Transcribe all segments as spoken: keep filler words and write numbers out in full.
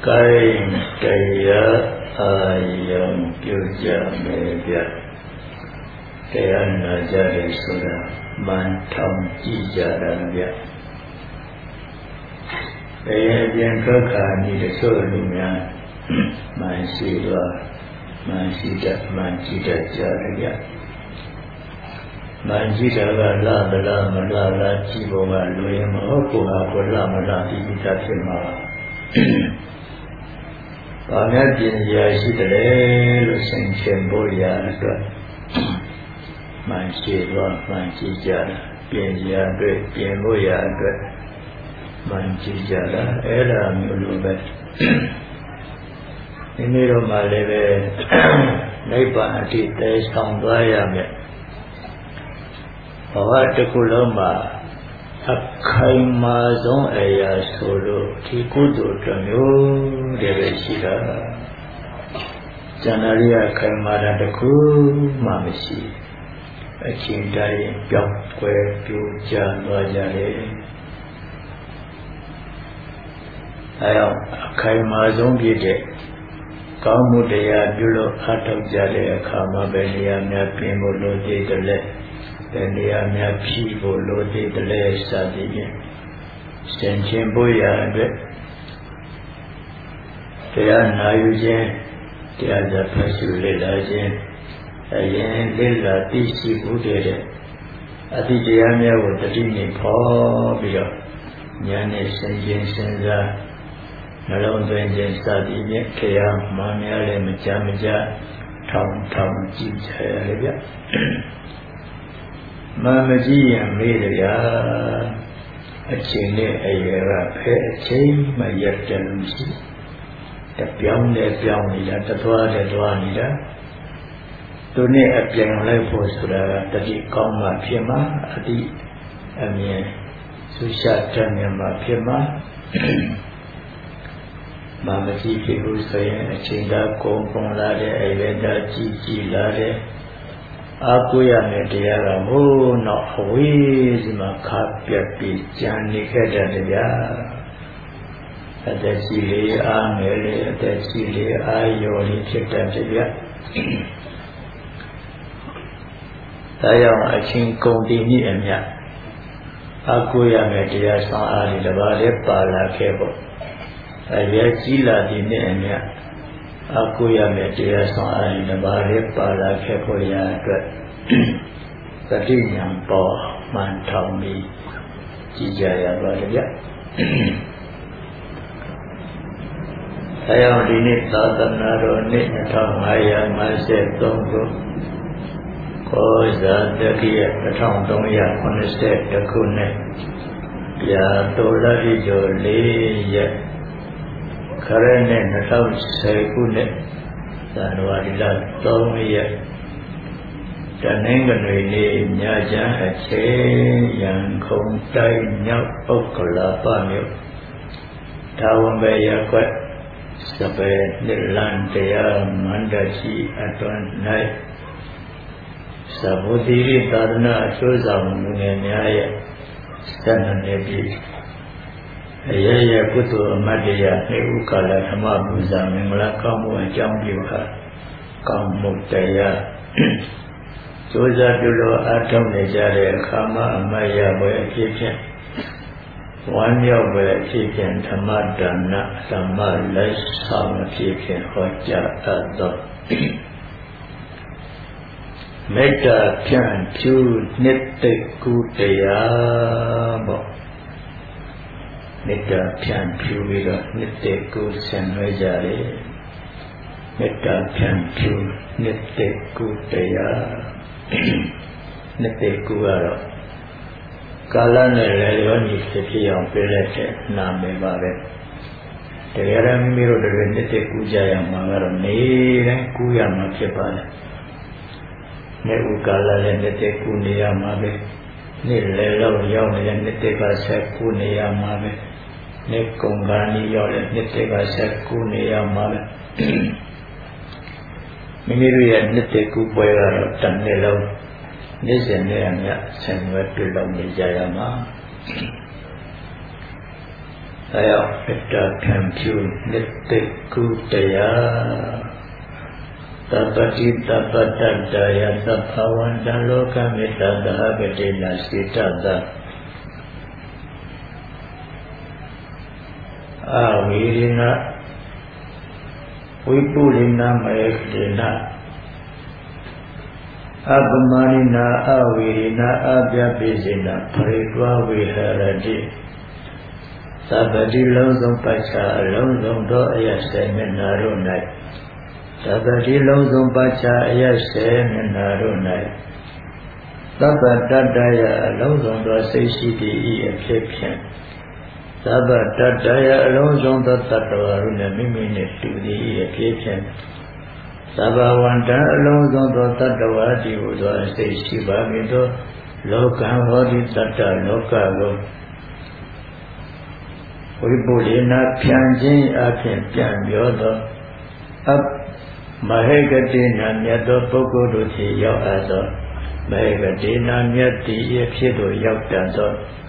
Kain Kaya Ayam Pyuja Mebya Kaya Najari Sura Mantam Jijarabya Kaya Bianca Ni the Solumya Mansila Mansida Mansida Jarabya Mansida La La La La Chiboga Loyama Okuha Kolama La Tita Fima Pangabin Yasidale, Lucen Boya, Manchila, Manchijala, Pienya, Pienboya, Manchijala, Ella Mulubet. In middle of my level, Neighbor, there is some Bayam. What the Kuloma. Akaimazon aya solo tikudo tamyo deveshira Janaria kaimara daku mamisi Achindai pyakwe pyuja nwajare Aya akaimazon bide Kaumudaya byulo atak jare akama beniya mya pimbo lode dale Benia mea pivo lode de lesa di Senchen boya de Tea nayujen Tea da pasu lela jen Ayen lela tisi budere Ati tea mea wotati ni po biyo Nyane senchen senza Nalong tuen jen sa di jen Tea ma mea le meja meja Taung taung jib jaya le bia Mamaji and Media a chain a year up a chain my yet the beyond the beyond the Dwa the Dwanida to ne a piano life for Sura that he come my Pima at the Amir Susha Tanyama Pima Mamaji people say a chain that come from Lade a Veda Gigi Lade Akuya Mediara Mo not always my copy Johnny Hedaya at the Sili Amele at the Sili Ayoli Chitadia Tayam Achin Condini and Ya Akuya Media San Ali Lavade Pala Cable Ayachila Dine and Ya Akuya Media San Nabare Para Kepoya Katinyam Po Mantomi Jijaya Badia I am in it Tatanaro Nitamaya myself Dongo Koza Dakia the town Donya on the step the Kune Ya Dolari Jole Karen and the town say good than what it has told me yet. The Nanganui Naja a chain, young Kong Tai Nyap Okola Pamio Tawambaya Quat Sabe Nilantea Mandachi Aton Night Sabudiri Tarna Chosam Nunaya Stananebi Ayaya Putu Madia Neukala Hamabuza Mingla Kamu and Jambuka Kamutaya Soza Dulo Atom Nejare Kama Maya Boya Kitchen One year Boya Kitchen Tamadana Sama Less Sama Kitchen Hoja Ado Meta Pian Chu Nette Kutaya Bo Metta Pian Pura Nitte Kusan Vajare Metta Pian Pura Nitte Kutaya Nitte Kuara Kalana Levani City on Pelete Name Babe The Yaramiro the Nitte Kujaya Mangara Ne Kuyama Kepala Neukala Nitte Kunia Mabe Nilelo Yom Nitte Kunia Mabe Nekongani Yole Nitega Sakuni Mala Mimiria Niteku Boya Tanelo Nizenea Senwet Pilom Nijayama Saya kita kampu netek kudaya tapati tapatadaya tapawan loka metta dahagadena sitata awirina wipulina mayekdena abhamarina awirina abhyabhizina paritva viharati sabadi lonzong pacha lonzong do ayase menarunai sabadi lonzong pacha ayase menarunai sabadadaya lonzong do seishiti iaphyapyan sabadadaya lonzong do tattavaruna mimine tudi iaphyapyan sabawanta lonzong do tattavati udo seishibamido lokan hodi tatta lokago Wipulina Pianjin Akin Pian Yodo Up Mahegadina Nyato Pokuruti Yoado Mahegadina Nyati Yakido Yokdado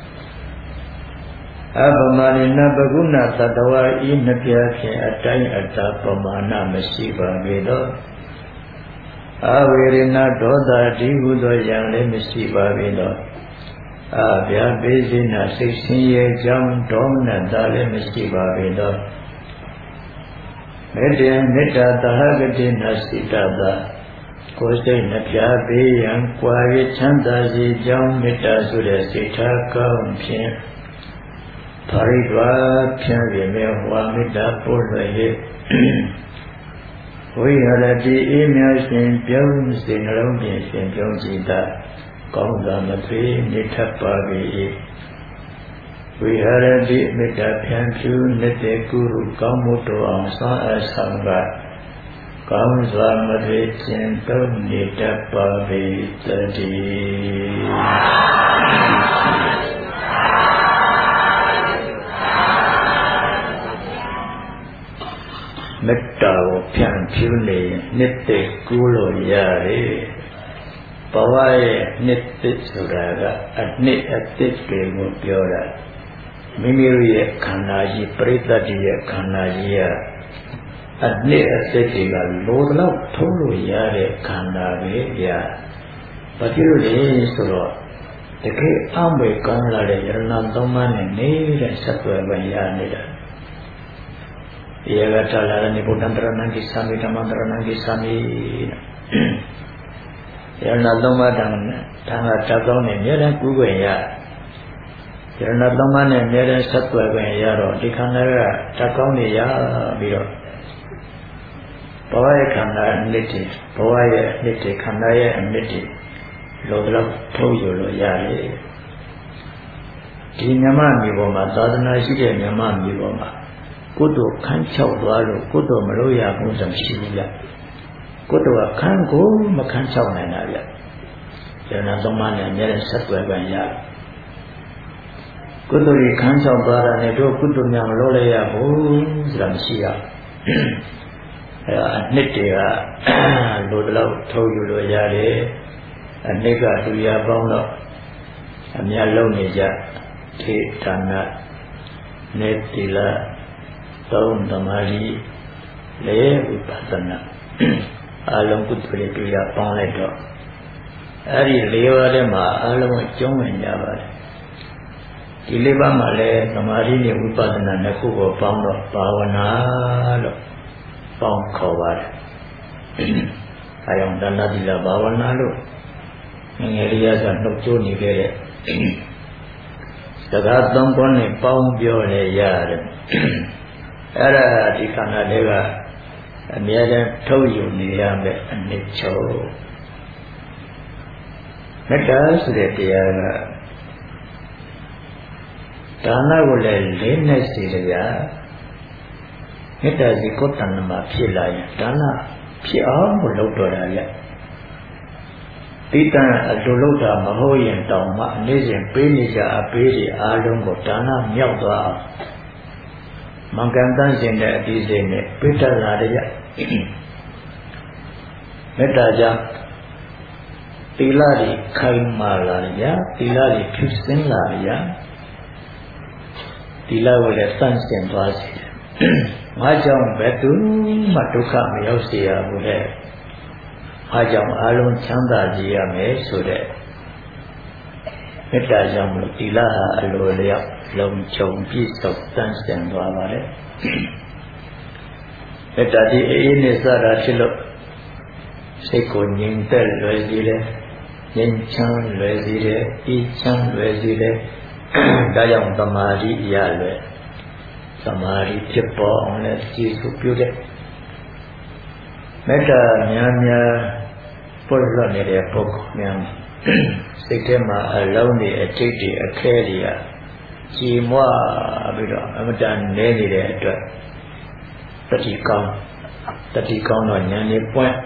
Abamarina Baguna Tadawa Inapyakin Atay Atapamana Masiva Vedo Avirina Doda Divudo Yangle Masiva Vedo Abhyabhizina sixteen jam domna dale masiva vedo Medya metta dahagatina sitata Kosai napya beyan kwaye chanda si jam metta sura sita kaun pyan Paritva pyan vime hua metta purvaye Viharati imya sin pyam sin rambyan sin pyam jita Kaungamati nithapavi Viharati metta pyanchu nite guru kaumuto angsa asanga Kaungamati cinta nithapavi tadi Metta pyanchu ne nite guru yare Pawaya nittit suraga adnit atit kemu piora mimiruye khanaji paritatiye khanajiya adnit atit kega lodlaw tholo yare khana be ya patiru le suro teke ambe kaunla de yarana thomma ne nere satwa ban ya nida yaga thala ni buddhantarana kisami dhammantarana kisami Yarana Dhamma Dhamma Chakao ne Myeran Kugwaya Yarana Dhamma ne Myeran Satwa Gwaya Ro Dikhana Ga Chakao ne Ya Biro Bawaya Khanda Niti Bawaya Niti Khanda Ye Niti Lodla Thoyo Lo Yare Di Nyama Mibo Ma Sadhana Shike Nyama Mibo Ma Kudo Khan Chao Dwa Lo Kudo Malo Ya Kunsam Shibuya Kutuwa Kanko Makan Chao Nana Ya Yarana Dhamma ne Myeran Satwa Gwaya Kuturi Khan Chao Dwara ne Do Kutu Nyam Lo Le Ya Bo Sira Masi Ya Anit Tega Lodlaw Thoyu Lo Yare Anit Ka Duya Paung Lo Amya Long Ne Ja Te Dana Ne Tila Taum Tamari Le Vipassana Along Kuturi Duya Paung Le Do Ari Leva De Ma Along Chong En Java Di Leva Ma Le Tamari Ne Vipassana Naku Ko Paung Lo Bhavana Lo Paung Khawar Ayong Dana Dila Bhavana Lo Ngeriya Sa Nuk Cho Ni Kere Saka Tongkon Ne Paung Pyo Le Yare Ara Di Khana Lega Amyaran Thoyu Ni Yame Anit Cho Metta Sure Tiyara Dana Ko Le Lene Siraya Metta Si Kotan Ma Philaya Dana Phil Mo Lok Do Da Ya Titan Adolota Mahoyan Taung Ma Nesin Pe Ni Ja Ape Ri Along Ko Dana Myauk Twa Mangkan Tan Sin De Ati Sin Ne Pita La De Ya Metta Ja Tila Ri Khai Ma La De Ya Tila Ri Phil Sin La De Ya ဒီလောက်ကိုလည်းတန့်စင်သွားစေတယ်ငါကြောင့်ဘယ်သူမှဒုက္ခမရောက်စေရဘူးလေအားကြောင့်အလုံးချမ်းသာကြရမယ်ဆိုတဲ့မေတ္တာကြောင့်မလို့ဒီလဟာအလိုလျောက်လုံခြုံပြည့်စုံတန့်စင်သွားပါတယ်မေတ္တာဒီအေးနဲ့စတာဖြစ်လို့စိတ်ကိုငြိမ်သက်လွယ်စေတယ်ငြိမ်ချမ်းလွယ်စေတယ်အေးချမ်းလွယ်စေတယ်ဒါကြောင့်သမာဓိရလွယ်သမာဓိဖြစ်ပေါ်အောင်လည်းကျေစုပြုတဲ့မေတ္တာများများပွတ်လွတ်နေတဲ့ပုဂ္ဂိုလ်များစိတ်ထဲမှာအလုံးတွေအထိတ်တွေအခဲတွေကကြည်မွပြီးတော့အမတန်နေနေတဲ့အတွက်တတိကောင်းတတိကောင်းတော့ဉာဏ်နဲ့ပွင့်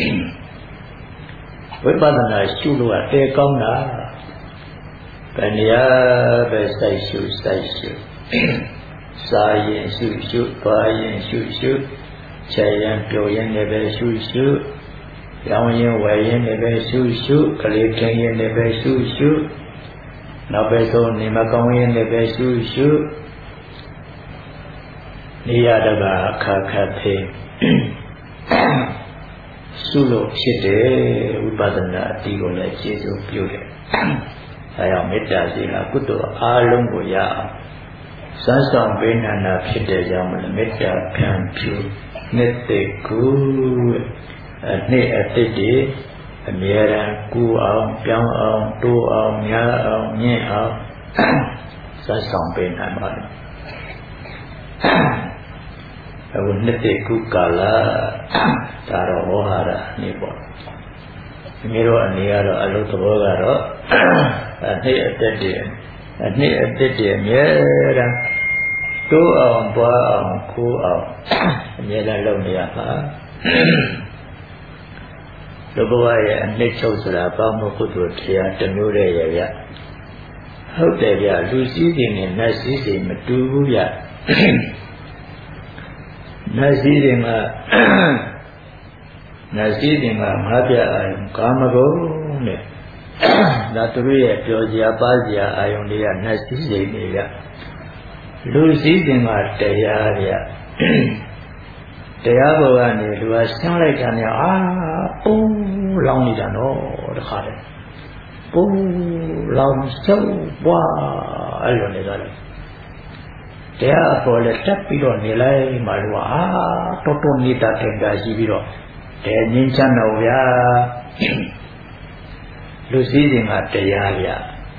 ဝိပဿနာရှုလို့အတဲကောင်းတာဘယ်နေရာပဲစိုက်ရှုစိုက်ရှုစားရင်ရှုရှုသွားရင်ရှုရှုခြေရင်ပြုံရင်လည်းပဲရှုရှုရောင်းရင်ဝယ်ရင်လည်းပဲရှုရှုကလေးထင်းရင်လည်းပဲရှုရှုနောက်ပဲဆုံးနေမကောင်းရင်လည်းပဲရှုရှုနေရတကအခါခါသေးရှုလို့ဖြစ်တယ်ဝိပဿနာအတိကိုလည်းကျေစုပြုတယ်အဲကြောင့်မေတ္တာစီကကုသိုလ်အားလုံးကိုရအောင်စမ်းဆောင်ပေးနိုင်တာဖြစ်တဲ့ကြောင့်မလို့မေတ္တာဖြန့်ဖြူနှစ်သိကူအနှစ်အသစ်တွေအမြဲတမ်းကူအောင်ပြောင်းအောင်တိုးအောင်များအောင်မြင့်အောင်စမ်းဆောင်ပေးနိုင်ပါလိမ့်အခုနှစ်သိကူကာလဒါတော့ဝဟာရနေပေါ့ဒီလိုအနေကတော့အလုပ်သဘောကတော့အနှစ်အသက်တွေအနှစ်အသက်တွေအမြဲတမ်းတိုးအောင်ပွားအောင်ခိုးအောင်အမြဲတမ်းလုပ်နေရပါလူဘဝရဲ့အနှစ်ချုပ်ဆိုတာဘာမှကုသိုလ်တရားတစ်မျိုးတည်းရဲ့ဗျဟုတ်တယ်ဗျလူစည်းစိမ်နဲ့နတ်စည်းစိမ်မတူဘူးဗျနတ်စည်းစိမ်ကနတ်စည်းစိမ်ကငါးပြအာယုံကာမဂုဏ်နဲ့ဒါသူတို့ရဲ့ပြောစရာပါစရာအာယုံတွေကနတ်စည်းစိမ်တွေဗျလူစည်းစိမ်ကတရားဗျတရားဘောကနေလူကဆင်းလိုက်တာနဲ့အာပုံလောင်းနေတာနော်တခါတည်းပုံလောင်းစုပ်ပွားအဲ့လိုနေကြတယ်တရားပေါ်လဲတက်ပြီးတော့နေလိုက်မှလူကအာတော်တော်နေတာတင်တာရှိပြီးတော့တဲငင်းချမ်းတော့ဗျာလူစည်းစိမ်ကတရားဗျ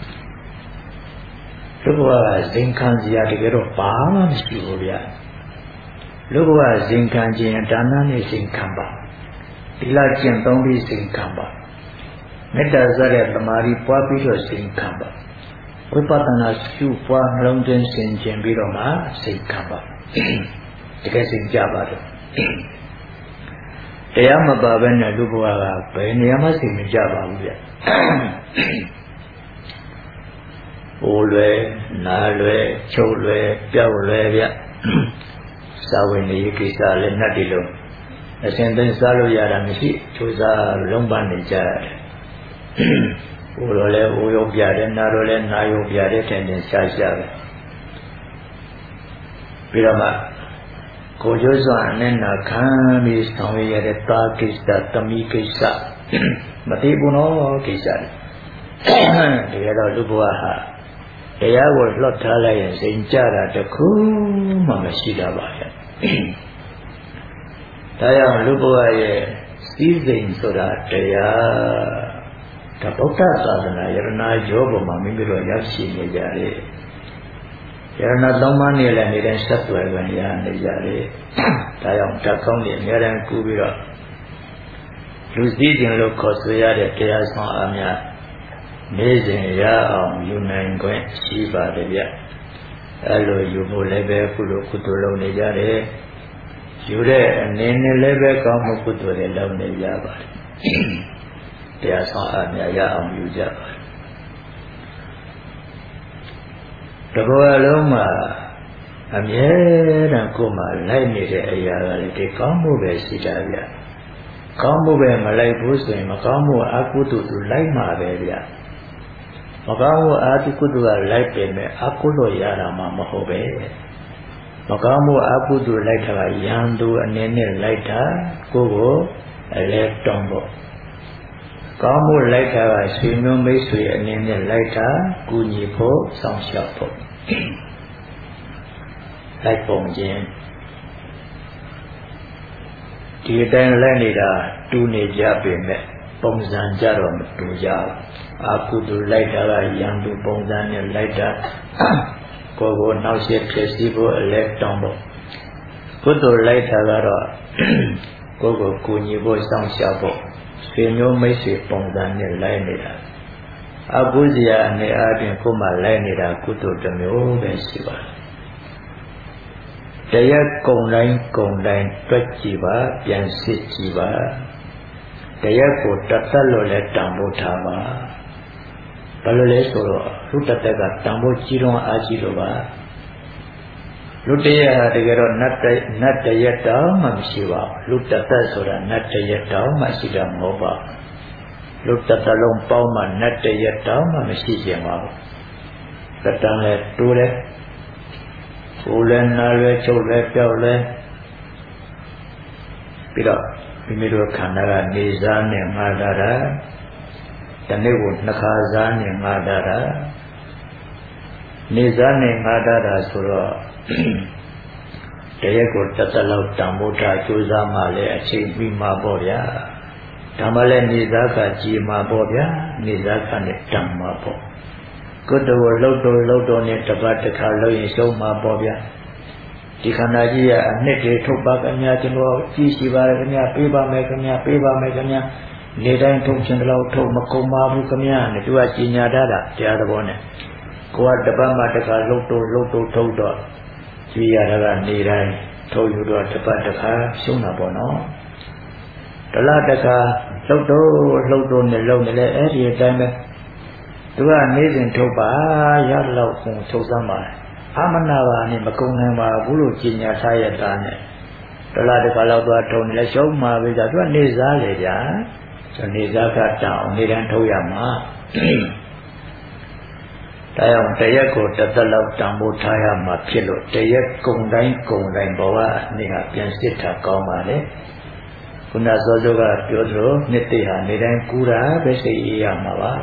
လူဘဝကဇင်ခံစရာတကယ်တော့ဘာမှမရှိဘူးဗျလူဘဝဇင်ခံခြင်းဒါနနဲ့ဇင်ခံပါဒီလကျင့်သုံးပြီးဇင်ခံပါမေတ္တာစတဲ့သမာဓိပွားပြီးတော့ဇင်ခံပါဝိပဿနာရှုပွားနှလုံးသွင်းဆင်ခြင်ပြီးတော့မှဇင်ခံပါတကယ်ဇင်ကြပါတော့တရားမပါဘဲနဲ့လူဘဝကဘယ်နေရာမှဇင်မကြပါဘူးဗျဟိုလွယ်နားလွယ်ချုပ်လွယ်ပြောက်လွယ်ဗျစာဝင်နေကိစ္စလည်းနှက်ဒီလုံးအစဉ်သိစားလို့ရတာမရှိချိုးစားလုံးပန်းနေကြတယ်ဟိုလိုလဲဟိုရုပ်ပြတယ်နားလိုလဲနားရုပ်ပြတယ်တဲ့တင်ရှားရှားပဲပြီးတော့မှကိုကျိုးစွာအနဲ့နာခံပြီးဆောင်ရတဲ့တာကိစ္စသမီးကိစ္စမသိဘူးနော်ကိစ္စတွေဒါကတော့လူဘဝဟာတရားကိုလွတ်ထားလိုက်ရင်စိန်ကြတာတခုမှမရှိတာပါရဲ့ဒါကြောင့်လူဘဝရဲ့စည်းစိမ်ဆိုတာတရားဒါဗုဒ္ဓသာသနာယရဏယောဘမှာမိမိတို့ရောက်ရှိနေကြတယ်ယရဏသုံးပါးနေလည်းနေတဲ့ဆက်သွယ်ဝင်ရနေကြတယ်ဒါကြောင့်ဓာတ်ကောင်းတွေအများအားကူပြီးတော့လူစည်းစိမ်လို့ခေါ်ဆိုရတဲ့တရားဆောင်အားများနေစဉ်ရအောင်ယူနိုင်ခွင့်ရှိပါတယ်ဗျအဲလိုယူဖို့လည်းပဲကုလိုကုသိုလ်လုပ်နေကြတယ်ယူတဲ့အနေနဲ့လည်းပဲကောင်းမှုကုသိုလ်တွေလုပ်နေကြပါတယ်တရားဆောင်အများရအောင်ယူကြပါတယ်တဘောလုံးမှာအမြဲတမ်းကိုယ်မှာလိုက်နေတဲ့အရာကလည်းဒီကောင်းမှုပဲရှိတာဗျကောင်းမှုပဲမလိုက်ဘူးဆိုရင်မကောင်းမှုအကုသိုလ်သူလိုက်မှာပဲဗျ Magamu atu kudu like peme akulo yara mama hobe. Magamu akudu like ha yandu anene like ha kogo left tombo. Kamu like ha swimyo meiswe anene like ha kunyi po sangsha po. Like pongjen. Di dan lain ida tu ne jabe Pongzan jarum tu jauh. Aku tu like dah yang tu pongzan ni like dah. Kau kau nak siap festival like tombo. Kau tu like dah dah. Kau kau kunyi boy sang siapa. Senyum mesti pongzan ni like ni dah. Aku dia ni ada kau malai ni dah. Aku tu demi besi bah. Dia kong lain kong lain tuat jiwa, yang sit jiwa. Dia ko tatal le tambo thama balo le so ro lu tatta ka tambo chi ron a chi lo ba lu taya ha de ro nat nat taya taw ma mshi ba lu tatta so ra nat taya taw ma shi da mo ba lu tatta long paw ma nat taya taw ma mshi chin ba tatta le tu le ko le na le chou le pyaw le pi doမိမိတို့ခန္ဓာကနေစားနဲ့ငါတာတာတနေ့ကိုနှစ်ခါစားနဲ့ငါတာတာနေစားနဲ့ငါတာတာဆိုတော့တရက်ကိုတသက်လောက်တန်ဖိုးထားကြိုးစားမှလည်းအချိန်ပြီးမှာပေါ့ဗျာဒါမှလည်းနေစားကကြည်မှာပေါ့ဗျာနေစားကနဲ့တန်မှာပေါ့ကုတ္တဝလှုပ်တော်လှုပ်တော်နဲ့တပတ်တစ်ခါလှုပ်ရင်ရှုံးမှာပေါ့ဗျာဒီခန္ဓာကြီးရဲ့အနှစ်တွေထုတ်ပါခင်ဗျာကျွန်တော်ကြည့်ရှိပါရခင်ဗျာပေးပါမယ်ခင်ဗျာပေးပါမယ်ခင်ဗျာနေတိုင်းထုတ်ခြင်းတလောက်ထုတ်မကုန်ပါဘူးခင်ဗျာနဲ့သူကကြီးညာတတ်တာတရားသဘောနဲ့ကိုကတပတ်မှတစ်ခါလှုပ်တော့လှုပ်တော့ထုတ်တော့ကြည်ရတာကနေတိုင်းထုတ်ယူတော့တပတ်တစ်ခါရှုံးတာပေါ့နော်တလားတစ်ခါလှုပ်တော့လှုပ်တော့နဲ့လှုပ်နေလဲအဲ့ဒီအတိုင်းပဲသူကနေစဉ်ထုတ်ပါရလောက်ကုန်ထုတ်စမ်းပါအာမနာပါနဲ့မကုန်နိုင်ပါဘူးလို့ကြီးညာထားရတာနဲ့တလားတစ်ခါလောက်သွားထုံနေလဲရှုံးမှာပဲကြာသူကနေစားလေကြာနေစားကတောင်းနေတန်းထုတ်ရမှာတရားတရက်ကိုတစ်သက်လောက်တန်ဖိုးထားရမှာဖြစ်လို့တရက်ကုံတိုင်းကုံတိုင်းဘဝအနေကပြန်စစ်တာကောင်းပါလေခုနစောစောကပြောသလိုနှစ်သိဟာနေတိုင်းကူတာပဲစိတ်အေးရမှာပါ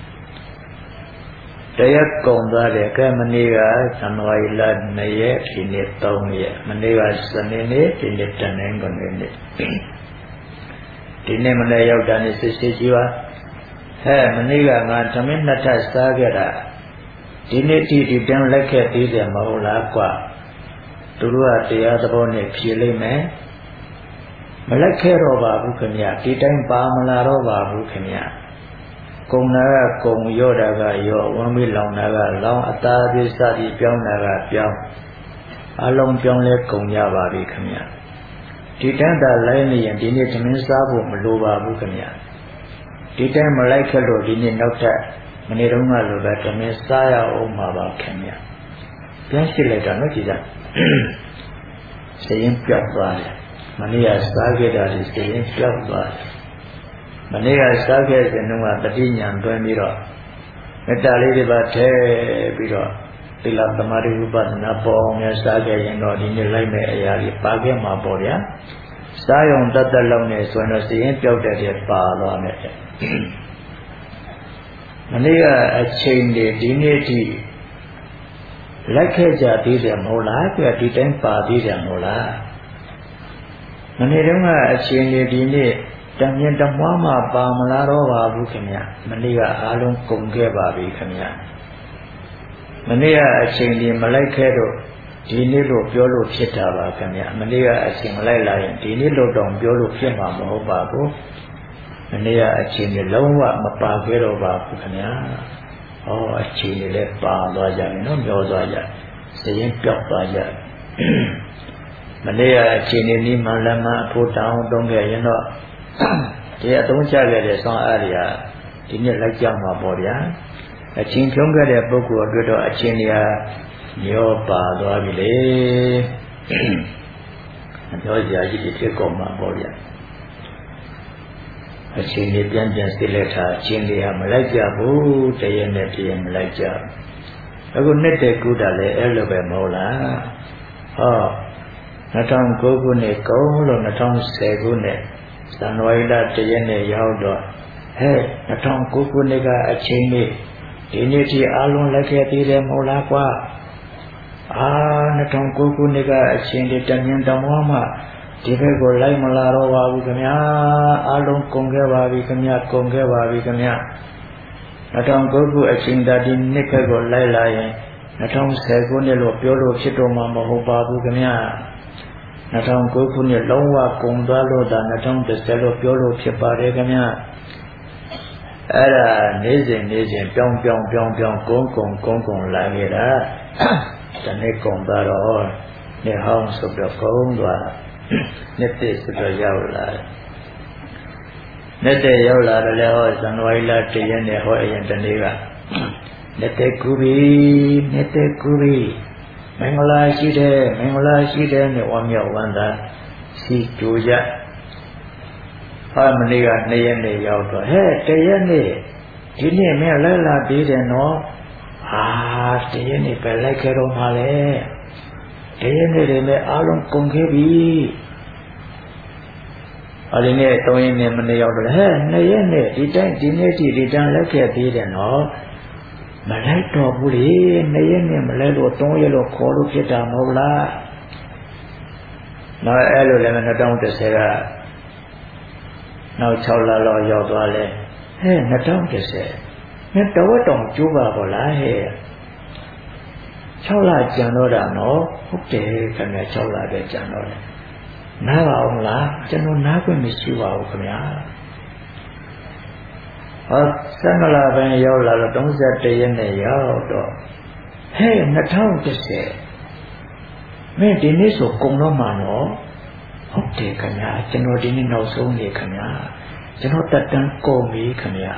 တရက်ကုံသွားတယ်ကဲမနေ့ကဇန်နဝါရီလနှစ်ရက်ဒီနေ့သုံးရက်မနေ့ကစနေနေ့ဒီနေ့တနင်္ဂနွေနေ့ဒီနေ့မနေ့ရောက်တာနဲ့စစ်စစ်ကြီးပါဟဲ့မနေ့ကငါသမင်းနှစ်ထပ်စားခဲ့တာဒီနေ့ဒီဒီတန်းလက်ခဲ့သေးတယ်မဟုတ်လားကွာသူတို့ကတရားသဘောနဲ့ဖြေလိုက်မယ်မလက်ခဲ့တော့ပါဘူးခင်ဗျဒီတိုင်းပါမလာတော့ပါဘူးခင်ဗျကုံနာကကုံရော့တာကရော့ဝမ်းမေးလောင်တာကလောင်အသားသေးစသည်ပြောင်းတာကပြောင်းအလုံးပြောင်းလဲကုံရပါပြီခင်ဗျဒီတန်းသာလိုက်နေရင်ဒီနေ့သမင်းစားဖို့မလိုပါဘူးခင်ဗျဒီတိုင်းမလိုက်ခဲ့လို့ဒီနေ့နောက်ထပ်မနေ့တုန်းကလိုပဲသမင်းစားရအောင်မှာပါခင်ဗျပြန်ရှိလိုက်တာနော်ကြည်ကြစရင်ပြောက်သွားတယ်မနေ့ကစားခဲ့တာဒီစရင်ပြောက်သွားတယ်မနေ့ကစားခဲ့တဲ့နှုန်းကတတိညာတွဲပြီးတော့မေတ္တာလေးတွေပါထည့်ပြီးတော့သီလသမာဓိဥပဒနာပေါ်များစားခဲ့ရင်တော့ဒီနေ့လိုက်မဲ့အရာကြီးပါခဲ့မှာပေါ့ဗျာစားရုံတတ်တလုံးနဲ့ဆိုရင်တော့စရင်ပြောက်တဲ့တဲ့ပါသွားမယ်မနေ့ကအချိန်တွေဒီနေ့ထိလိုက်ခဲ့ကြသေးတယ်မဟုတ်လားပြဒီတိုင်းပါသေးတယ်မဟုတ်လားမနေ့တုန်းကအချိန်တွေဒီနေ့တမြင်တမွားမှပါမလာတော့ပါဘူးခင်ဗျမနေ့ကအားလုံးကုန်ခဲ့ပါပြီခင်ဗျမနေ့ကအချိန်ဒီမလိုက်ခဲ့တော့ဒီနေ့လို့ပြောလို့ဖြစ်တာပါခင်ဗျမနေ့ကအချိန်မလိုက်လာရင်ဒီနေ့လို့တောင်ပြောလို့ဖြစ်မှာမဟုတ်ပါဘူးမနေ့ကအချိန်ဒီလုံးဝမပါခဲ့တော့ပါဘူးခင်ဗျဟောအချိန်တွေလည်းပါသွားကြတယ်နော်ပြောသွားကြစရင်ပြောက်သွားကြမနေ့ကအချိန်ဒီနီးမှလည်းမအဖို့တောင်းတုံးခဲ့ရင်တော့ဒီအသုံးချခဲ့တဲ့ဆောင်းအားတွေဟာဒီနေ့လိုက်ကြမှာပေါ့ဗျာအချင်းဖြုံးခဲ့တဲ့ပုဂ္ဂိုလ်အတွက်တော့အချင်းတွေဟာမျောပါသွားပြီလေအပြောစရာကြီးတွေဖြစ်ကုန်မှာပေါ့ဗျာအချိန်လေးပြန်ပြန်စစ်လက်ထားအချိန်လေးဟာမလိုက်ကြဘူးတရက်နဲ့တရက်မလိုက်ကြအခုနှစ်တဲ့ကုတာလည်းအဲ့လိုပဲမဟုတ်လားဟော၂၀၀၉ခုနှစ်ကုန်လို့၂၀၁၀ခုနှစ်ဇန်နဝါရီလတရက်နဲ့ရောက်တော့ဟဲ့၂၀၀၉ခုနှစ်ကအချိန်လေးဒီနေ့ထိအလုံးလက်ခဲ့သေးတယ်မဟုတ်လားကွာအာ၂၀၀၉ခုနှစ်ကအချိန်လေးတမြင်တမောမှဒီဘက်ကိုလိုက်မလာတော့ပါဘူးခင်ဗျာအလုံးကုန်ခဲ့ပါပြီခင်ဗျာကုန်ခဲ့ပါပြီခင်ဗျာ၂၀၀၉ခုအချိန်တည်းဒီနှစ်ဘက်ကိုလိုက်လာရင်၂၀၁၀ခုနှစ်လို့ပြောလို့ဖြစ်တော့မှာမဟုတ်ပါဘူးခင်ဗျာ၂၀၀၉ခုနှစ်လုံးဝကုန်သွားလို့ဒါ၂၀၁၀လို့ပြောလို့ဖြစ်ပါတယ်ခင်ဗျာအဲ့ဒါနေ့စဉ်နေ့စဉ်ပြောင်းပြောင်းပြောင်းပြောင်းကုန်းကုန်းကုန်းကုန်းလာနေတာတနေ့ကုန်သွားတော့နေ့ဟောင်းဆိုတော့ကုန်းသွားနှစ်တည်းဆိုတော့ရောက်လာတယ်နှစ်တည်းရောက်လာတယ်လေဟောဇန်နဝါရီလတရက်နေ့ဟောအရင်တနေ့ကနှစ်တည်းကူပြီးနှစ်တည်းကူပြီးမင်္ဂလာရှိတယ်မင်္ဂလာရှိတယ်နဲ့ဝမ်းမြောက်ဝမ်းသာစီကြိုကြဟာမနေ့ကနှစ်ရက်နေ့ရောက်တော့ဟဲ့တရက်နေ့ဒီနေ့မင်းလိုက်လာပြီးတယ်နော်ဟာတရက်နေ့ပဲလိုက်ခဲ့တော့မှလေတရက်နေ့တွေလည်းအားလုံးကုန်ခဲ့ပြီအဲ့ဒီနေ့သုံးရက်နေ့မနေ့ရောက်တော့ဟဲ့နှစ်ရက်နေ့ဒီတိုင်းဒီနေ့ထိဒီတန်းလိုက်ခဲ့ပြီးတယ်နော်မလိုက်တော့ဘူးလေနှစ်ရက်နဲ့မလဲလို့သုံးရက်လို့ခေါ်လို့ဖြစ်တာမဟုတ်လားနောက်အဲ့လိုလည်း၂၀၁၀ကနောက်၆လလောက်ရောက်သွားလဲဟဲ့၂၀၁၀နဲ့တော့တောင်ကျိုးပါပေါ့လားဟဲ့၆လကျန်တော့တာနော်ဟုတ်တယ်ခင်ဗျ၆လပဲကျန်တော့တယ်နားပါအောင်လားကျွန်တော်နားခွင့်မရှိပါဘူးခင်ဗျာဟောဆန္ဒလာပင်ရောက်လာတော့၃၁ရက်နဲ့ရောက်တော့ဟဲ့၂၀၁၀မင်းဒီနေ့ဆိုကုန်တော့မှာနော်ဟုတ်တယ်ခင်ဗျာကျွန်တော်ဒီနေ့နောက်ဆုံးနေခင်ဗျာကျွန်တော်တက်တန်းကုန်ပြီခင်ဗျာ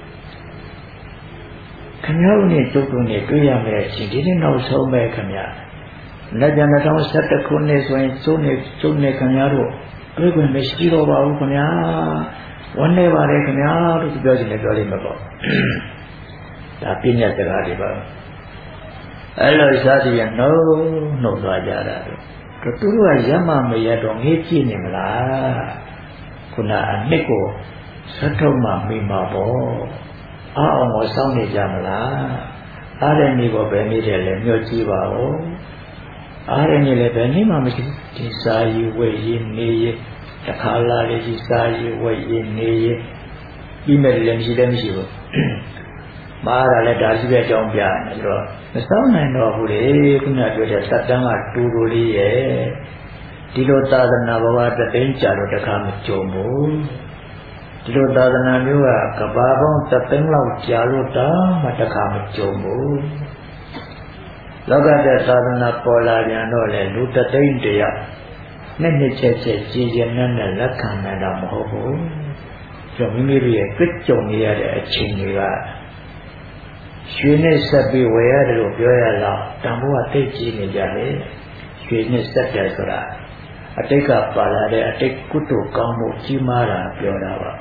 ခင်ဗျာတို့နဲ့ကျုပ်တို့နဲ့တွေ့ရမယ်အချိန်ဒီနေ့နောက်ဆုံးပဲခင်ဗျာလက်ကျန်၂၀၁၁ခုနှစ်ဆိုရင်ကျုပ်နဲ့ကျုပ်နဲ့ခင်ဗျားတို့တွေ့ခွင့်မရှိတော့ပါဘူးခင်ဗျာဝမ်းနေပါတယ်ခင်ဗျာလို့ပြောချင်တယ်ပြောလိမ့်မယ်ပေါ့ဒါပြည့်ညတ်စကားတွေပါအဲ့လိုစားစီရနှုတ်နှုတ်သွားကြတာတို့သူတို့ကရမမရတော့ငေးကြည့်နေမလားခုနအနှစ်ကိုစက်ထုတ်မှမိမှာပေါ့အားအောင်ကိုစောင့်နေကြမလားအားတဲ့နေ့ကိုပဲနေတယ်လေမျှော်ကြည့်ပါဦးအားတဲ့နေ့လည်းပဲနေမှမရှိဒီစာယူဝဲရင်းနေရတခါလာလေဒီစာယူဝဲရင်းနေရပြီးမဲ့လည်းမရှိလည်းမရှိဘူးမားရလည်းဒါရှိပဲအကြောင်းပြတယ်ဆိုတော့မစောင့်နိုင်တော့ဘူးလေခုနပြောတဲ့စက်တန်းကတူတူလေးရဲ့ဒီလိုသာသနာဘဝတသိန်းကြာတော့တခါမကြုံဘူးဒီလိုသာသနာမျိုးကကဘာပေါင်းတသိန်းလောက်ကြာလို့တောင်မှတခါမကြုံဘူးလောကတဲ့သာသနာပေါ်လာပြန်တော့လေလူတသိန်းတရာနှစ်နှစ်ချက်ချက်ကြည်ကျင်နဲ့လက်ခံနိုင်တာမဟုတ်ဘူးကျွန်မိမိရဲ့ကြွကြုံနေရတဲ့အချိန်တွေကရွှေနဲ့ဆက်ပြီးဝယ်ရတယ်လို့ပြောရလားတန်ဖိုးကသိကြည့်နေကြလေရွှေနဲ့ဆက်တယ်ဆိုတာအတိတ်ကပါလာတဲ့အတိတ်ကုသိုလ်ကောင်းမှုကြီးမားတာပြောတာပါ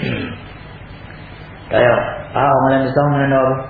ဒါကြောင့်အားအောင်လည်းမဆောင်နိုင်တော့ဘူး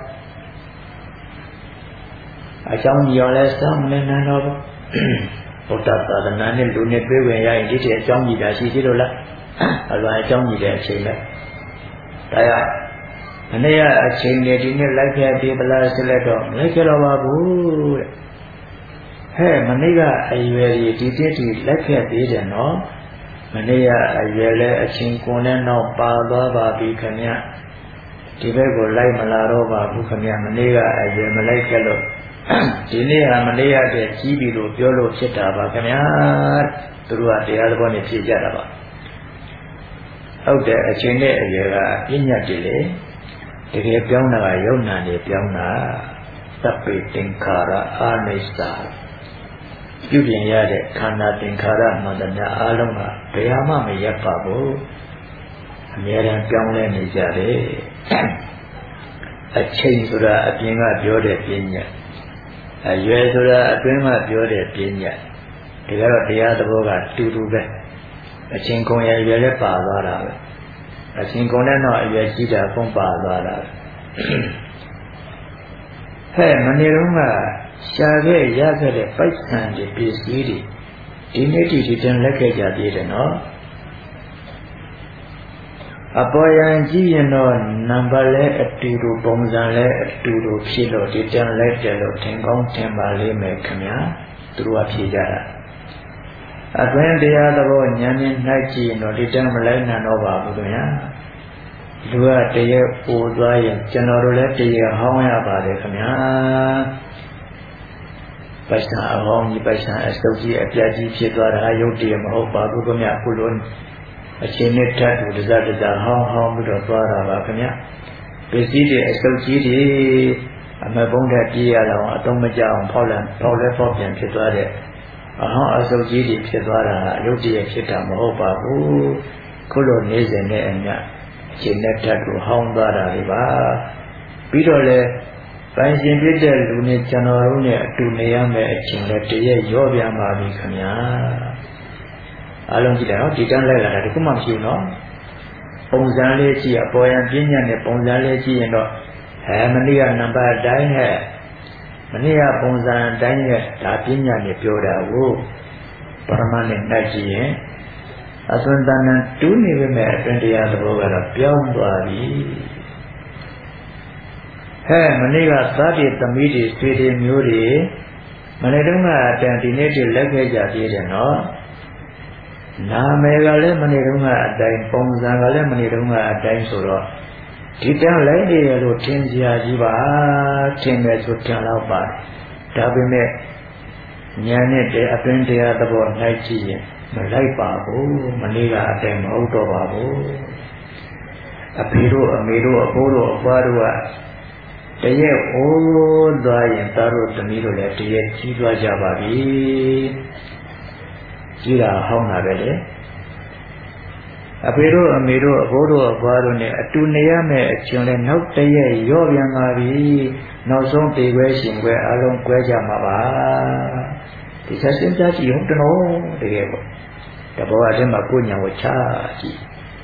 အကြောင်းကြီးရောလည်းဆောင်မနိုင်တော့ဘူးဘုဒ္ဓသာသနာနဲ့လူနဲ့တွေ့ဝင်ရရင်ဒီတည်းအကြောင်းကြီးတာရှိသေးလို့လားအလွန်အကြောင်းကြီးတဲ့အချိန်ပဲဒါကြောင့်မနေ့ကအချိန်နဲ့ဒီနေ့လိုက်ခဲ့ပြီဗလားဆိုလည်းတော့လိုက်ခဲ့တော့ပါဘူးတဲ့ဟဲ့မနေ့ကအရွယ်ကြီးဒီတိတိလိုက်ခဲ့သေးတယ်နော်မနေ့ကအရွယ်လဲအချိန်ကုန်နဲ့တော့ပါသွားပါပြီခင်ဗျဒီဘက်ကိုလိုက်မလာတော့ပါဘူးခင်ဗျမနေ့ကအရွယ်မလိုက်ခဲ့လို့ဒီနေ့ဟာမနေ့ရတဲ့ကြီးပြီလို့ပြောလို့ဖြစ်တာပါခင်ဗျာသူတို့ကတရားသဘောနဲ့ဖြေကြတာပါဟုတ်တယ်အချိန်နဲ့အရွယ်ကပြည့်ညတ်တယ်လေတကယ်ပြောင်းတာကယုံနာနေပြောင်းတာသဗ္ဗေသင်္ခါရအာနိစ္စပြုပြင်ရတဲ့ခန္ဓာသင်္ခါရမှန်တဲ့အားလုံးကဘယ်မှမရပ်ပါဘူးအများရန်ပြောင်းလဲနေကြတယ်အချိန်ဆိုတာအပြင်ကပြောတဲ့ပြည့်ညတ်အရွယ်ဆိုတာအတွင်းကပြောတဲ့ပြည့်ညတ်ဒီကတော့တရားသဘောကတူတူပဲအချိန်ကုန်ရရွယ်လည်းပါသွားတာပဲအချင်းကုန်တဲ့တော့အရွယ်ကြီးတာပုံပါသွားတာဟဲ့မနေ့တုန်းကရှာခဲ့ရခဲ့တဲ့ပိုက်ဆံတွေပစ္စည်းတွေဒီနေ့ဒီဒီတင်လက်ခဲ့ကြသေးတယ်နော်အပေါ်ယံကြည့်ရင်တော့နံပါတ်လဲအတူတူပုံစံလဲအတူတူဖြစ်လို့ဒီတင်လိုက်တယ်လို့ထင်ကောင်းထင်ပါလိမ့်မယ်ခင်ဗျာသူတို့ကဖြေကြတာအတွင်းတရားသဘောဉာဏ်နဲ့နှိုက်ကြည့်ရင်တော့ဒီတန်းမလိုက်နိုင်တော့ပါဘူးခင်ဗျာလူကတရေပို့သွားရင်ကျွန်တော်တို့လည်းတရေဟောင်းရပါတယ်ခင်ဗျာပိုက်ဆံအဟောင်းကြီးပိုက်ဆံအစုပ်ကြီးအပြတ်ကြီးဖြစ်သွားတာရုပ်တည်းမဟုတ်ပါဘူးခင်ဗျာခုလိုအချိန်နဲ့တတ်တူတစားတစားဟောင်းဟောင်းပြီးတော့သွားတာပါခင်ဗျာပစ္စည်းတွေအစုပ်ကြီးတွေအမပုံးတဲ့ပြေးရအောင်အတုံးမကြအောင်ဖောက်လန်ဖောက်လဲဖောက်ပြန်ဖြစ်သွားတဲ့အဟောင်းအစုပ်ကြီးတွေဖြစ်သွားတာရုပ်တည်းဖြစ်တာမဟုတ်ပါဘူးခုလိုနေစဉ်နဲ့အမျှအချိန်နဲ့တတ်တူဟောင်းသွားတာတွေပါပြီးတော့လေပိုင်ရှင်ဖြစ်တဲ့လူနဲ့ကျွန်တော်တို့နဲ့အတူနေရမယ့်အချိန်နဲ့တရက်ရောပြန်ပါပြီခင်ဗျာအားလုံးကြည့်တယ်နော်ဒီတန်းလိုက်လာတာဒီခုမှမရှိဘူးနော်ပုံစံလေးကြည့်အပေါ်ယံပြညာနဲ့ပုံစံလေးကြည့်ရင်တော့အဲမနေ့ကနံပါတ်တိုင်းနဲ့မနေ့ကပုံစံတိုင်းနဲ့ဒါပြညာနဲ့ပြောတာကိုပရမနဲ့နှိုက်ကြည့်ရင်အစွမ်းတန်တန်တူးနေပေမဲ့အတွင်တရားသဘောကတော့ပြောင်းသွားပြီဟဲ့မနေ့ကသားတွေသမီးတွေဆွေတွေမျိုးတွေမနေ့တုန်းကအတန်ဒီနေ့တည်းလက်ခဲ့ကြသေးတယ်နော်နာမည်ကလည်းမနေ့တုန်းကအတိုင်းပုံစံကလည်းမနေ့တုန်းကအတိုင်းဆိုတော့ဒီတန်းလိုက်နေရလို့ထင်စရာကြီးပါထင်မယ်ဆိုထင်တော့ပါဒါပေမဲ့ဉာဏ်နဲ့တည်းအတွင်းတရားသဘောနိုင်ကြည့်ရင်မလိုက်ပါဘူးမနေ့ကအတိုင်းမဟုတ်တော့ပါဘူးအဖေတို့အမေတို့အဖိုးတို့အဖွားတို့ကတရက်အိုးသွားရင်သားတို့သမီးတို့လည်းတရက်ကြီးသွားကြပါပြီကြီးတာဟောင်းတာပဲလေအဖေတို့အမေတို့အဘိုးတို့အဘွားတို့နဲ့အတူနေရမယ့်အချိန်လဲနောက်တရက်ရော့ပြန်ပါပြီနောက်ဆုံးပေခွဲရှင်ခွဲအလုံးကွဲကြမှာပါဒီချက်စဉ်းစားကြည့်ဟုတ်တယ်နော်တကယ်ပေါ့တဘောအတင်းမှာကိုညာဝချကြည့်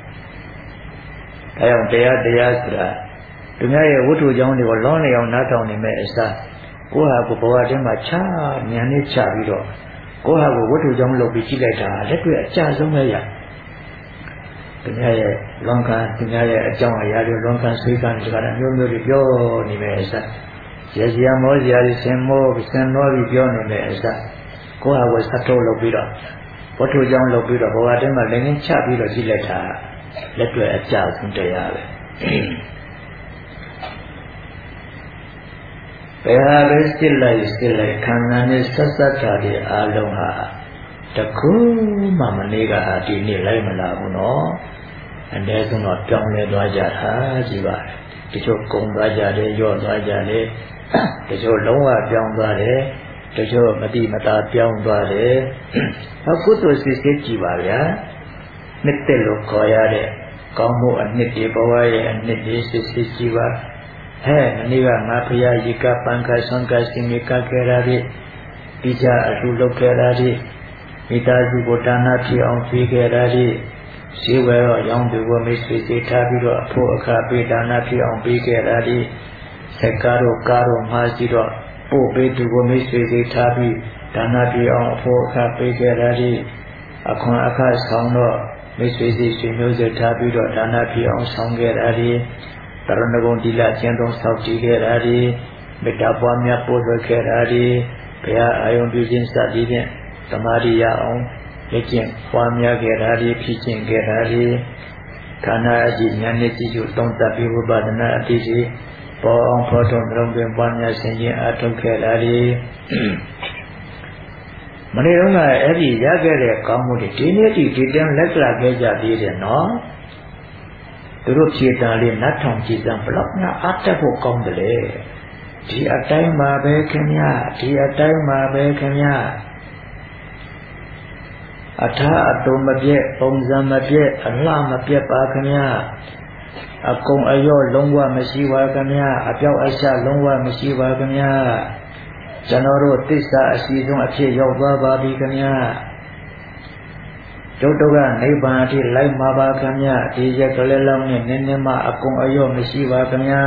အဲအောင်တရားတရားဆိုတာသူများရဲ့ဝတ္ထုကြောင့်တွေကိုလောင်းနေအောင်နားထောင်နေမဲ့အစားကိုဟာကိုဘဝတည်းမှာချဉာဏ်နဲ့ချပြီးတော့ကိုဟာကိုဝတ္ထုကြောင့်လုပ်ပြီးကြည့်လိုက်တာလက်တွေ့အကျဆုံးပဲရသူများရဲ့လွန်ခံသူများရဲ့အကြောင်းအရာတွေလွန်ခံဆွေးခံတွေကလည်းမျိုးမျိုးတွေပြောနေမဲ့အစားရစရာမောစရာတွေဆင်မောဆင်တော့ပြီးပြောနေမဲ့အစားကိုဟာကိုစတ်ထုတ်လုပ်ပြီးတော့ဝတ္ထုကြောင့်လုပ်ပြီးတော့ဘဝတည်းမှာလည်းငင်းချပြီးတော့ကြည့်လိုက်တာလက်တွေ့အကျဆုံးတရားပဲဘယ်ဟာပဲစစ်လိုက်စစ်လိုက်ခန္ဓာနဲ့ဆက်ဆက်တာတွေအားလုံးဟာတခုမှမနေကဒီနေ့လိုက်မလာဘူးနော်အနည်းဆုံးတော့ပြောင်းလဲသွားကြတာကြည့်ပါတချို့ကုံသွားကြတယ်ရော့သွားကြတယ်တချို့လုံးဝပြောင်းသွားတယ်တချို့မတိမတာပြောင်းသွားတယ်အခုတို့စစ်စစ်ကြည့်ပါဗျာနှစ်သက်လို့ခေါ်ရတဲ့ကောင်းမှုအနှစ်တွေဘဝရဲ့အနှစ်တွေစစ်စစ်ကြည့်ပါဟဲ့မနေ့ကငါဖရာရေကပန်ကဆွန်ကစင်မီကခဲ့ရတဲ့ဒီကြအလှလုပ်ခဲ့ရတဲ့မိသားစုကိုဒါနဖြစ်အောင်ဖြေခဲ့ရတဲ့ဈေးဝယ်တော့ရောင်းသူကိုမိတ်ဆွေတွေထားပြီးတော့အဖို့အခါပေးဒါနဖြစ်အောင်ပေးခဲ့ရတဲ့စက်ကားတို့ကားတို့မှားကြည့်တော့ပို့ပေးသူကိုမိတ်ဆွေတွေထားပြီးဒါနဖြစ်အောင်အဖို့အခါပေးခဲ့ရတဲ့အခွန်အခါဆောင်တော့မိတ်ဆွေတွေဆွေမျိုးတွေထားပြီးတော့ဒါနဖြစ်အောင်ဆောင်ခဲ့ရတဲ့တရဏဂုံဒီလကျင့်သုံးဆောက်တည်ခဲ့တာဒီမေတ္တာပွားများပို့သွက်ခဲ့တာဒီဘုရားအာယုံပြုခြင်းစသည်ဖြင့်သမာဓိရအောင်လက်ကျင့်ပွားများခဲ့တာဒီဖြစ်ခြင်းခဲ့တာဒီခန္ဓာအကြည့်ဉာဏ်နဲ့ကြည့်လို့သုံးသပ်ပြီးဝိပဿနာအတိစီပေါ်အောင်ဖော်ထုတ်နှလုံးသွင်းပွားများဆင်ခြင်အားထုတ်ခဲ့တာဒီမနေ့တုန်းကအဲ့ဒီရခဲ့တဲ့ကောင်းမှုတွေဒီနေ့ဒီဒီတန်းလက်လာခဲ့ကြသေးတယ်နော်သူတို့ဖြေတာလေးနတ်ထောင်ကြည်စံဘလောက်များအတက်ဖို့ကောင်းတယ်လေဒီအတိုင်းပါပဲခင်ဗျာဒီအတိုင်းပါပဲခင်ဗျာအထာအတုံမပြည့်ပုံစံမပြည့်အလှမပြည့်ပါခင်ဗျာအကုံအယောလုံးဝမရှိပါခင်ဗျာအပြောက်အရှလုံးဝမရှိပါခင်ဗျာကျွန်တော်တို့သစ္စာအစီဆုံးအဖြစ်ရောက်သွားပါပြီခင်ဗျာကျုပ်တို့ကနိဗ္ဗာန်အထိလိုက်မှာပါခင်ဗျဒီရက်ကလေးလုံးနဲ့နည်းနည်းမှအကုန်အယောမရှိပါခင်ဗျ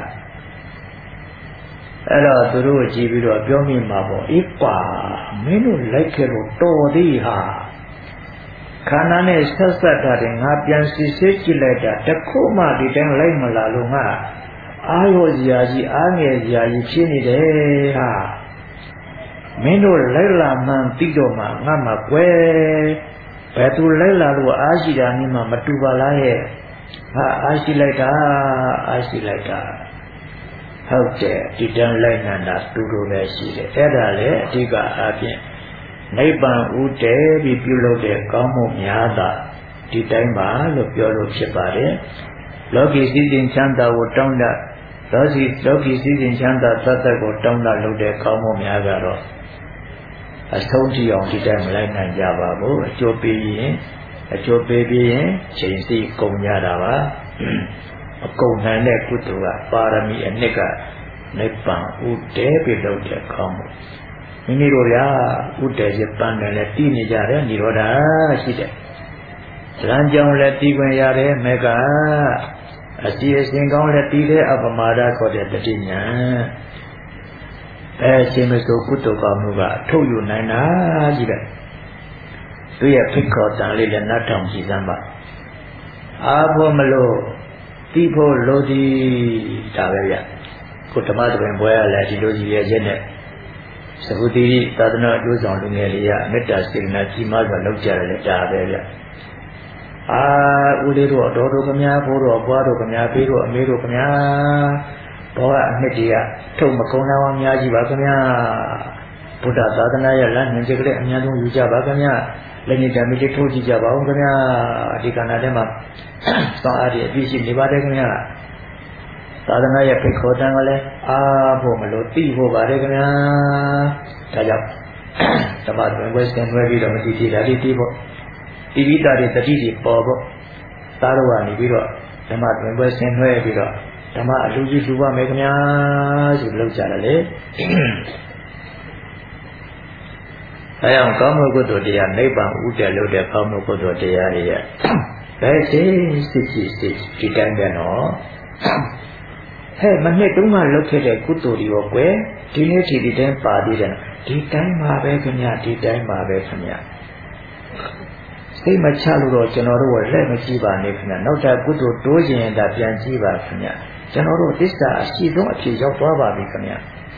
အဲ့တော့သူတို့ကြည့်ပြီးတော့ပြောမိမှာပေါ့အေးပါမင်းတို့လိုက်ခဲ့လို့တော်သေးဟာခန္ဓာနဲ့ဆက်ဆက်တာတဲ့ငါပြန်စစ်ဆေးကြည့်လိုက်တာတခုမှဒီတိုင်းလိုက်မလာလို့ငါအာရောစရာကြီးအားငယ်စရာကြီးဖြစ်နေတယ်ဟာမင်းတို့လိုက်လာမှန်သိတော့မှငါမှကွယ်ဘယ်သူလိုက်လာလို့အားရှိတာနဲ့မှမတူပါလားရဲ့ဟာအားရှိလိုက်တာအားရှိလိုက်တာဟုတ်တယ်ဒီတန်းလိုက်နေတာတူတူပဲရှိတယ်အဲ့ဒါလေအဓိကအပြင်နိဗ္ဗာန်ဥတည်ပြီးပြုလုပ်တဲ့ကောင်းမှုများတာဒီတိုင်းပါလို့ပြောလို့ဖြစ်ပါတယ်လောကီစည်းစိမ်ချမ်းသာကိုတောင်းတလောကီလောကီစည်းစိမ်ချမ်းသာသတ်သက်ကိုတောင်းတလုပ်တဲ့ကောင်းမှုများကတော့အဆုံးထိအောင်ဒီတိုင်းမလိုက်နိုင်ကြပါဘူးအကျိုးပေးရင်အကျိုးပေးပြီးရင်ချိန်စီကုန်ကြတာပါအကုန်နိုင်တဲ့ကုသိုလ်ကပါရမီအနှစ်ကနိဗ္ဗာန်ဥတည်ပြီးလုပ်တဲ့ကောင်းမှုမိမိတို့ရာဥတည်ရပန်းတယ်လည်းတည်နေကြတယ်និရောဓရှိတယ်ဇရံကြောင့်လည်းတည်ခွင့်ရတယ်မေကအစီအစဉ်ကောင်းလည်းတည်တဲ့အပမာဒခေါ်တဲ့တတိညာအဲရှင်မဆိုကုသိုလ်ကောင်းမှုကအထုတ်ယူနိုင်တာကြီးတယ်သူရဲ့ဖိတ်ခေါ်တန်လေးလည်းနတ်ထောင်ကြည့်စမ်းပါအားဖို့မလို့တည်ဖို့လိုသည်ဒါပဲဗျခုဓမ္မသဘင်ပွဲရလဲဒီလိုကြီးရဲ့ချက်နဲ့သဘုတိသာသနာအကျိုးဆောင်လူငယ်လေးကမေတ္တာစေတနာကြီးမားစွာလုပ်ကြတယ်လေဒါပဲဗျအာဦးလေးတို့တော်တို့ခမညာဘိုးတို့ဘွားတို့ခမညာဖေးတို့အမေတို့ခမညာဘောကအနှစ်တည်းကထုတ်မကုန်းတော်အများကြီးပါခမညာဘုရားသာသနာရဲ့လမ်းညွှန်ချက်ကလေးအများဆုံးယူကြပါခမညာလက်ညှိဓာမီလေးထိုးကြည့်ကြပါဦးခမညာဒီကဏ္ဍထဲမှာစောအားရအပြည့်ရှိနေပါတယ်ခမညာသာသနာရဲ့ဖိတ်ခေါ်တန်ကလည်းအားဖို့မလို့သိဖို့ပါတယ်ခင်ဗျာဒါကြောင့်ဓမ္မတွင်ပွဲဆင်နွှဲပြီးတော့မတည်တည်တာလေးတည်ဖို့တိပိတာတွေတတိတွေပေါ်ဖို့သားတော်ကနေပြီးတော့ဓမ္မတွင်ပွဲဆင်နွှဲပြီးတော့ဓမ္မအလူကြီးလူပါမယ်ခင်ဗျာဆိုလောက်ကြတယ်လေအဲအောင်ကောင်းမှုကုသိုလ်တရားနိဗ္ဗာန်ဥတည်လို့တဲ့ကောင်းမှုကုသိုလ်တရားတွေရဲ့ဘယ်စိစစ်စစ်စစ်ဒီတိုင်းပဲနော်ဟဲ့မနှစ်တုန်းကလုပ်ခဲ့တဲ့ကုသိုလ်တွေရောကွယ်ဒီနေ့ဒီဒီတိုင်းပါသေးတယ်ဒီတိုင်းပါပဲခင်ဗျဒီတိုင်းပါပဲခင်ဗျစိတ်မချလို့တော့ကျွန်တော်တို့ကလက်မကြည့်ပါနဲ့ခင်ဗျနောက်ထပ်ကုသိုလ်တိုးခြင်းတာပြန်ကြည့်ပါခင်ဗျကျွန်တော်တို့သစ္စာအရှိဆုံးအဖြစ်ရောက်သွားပါပြီခင်ဗျ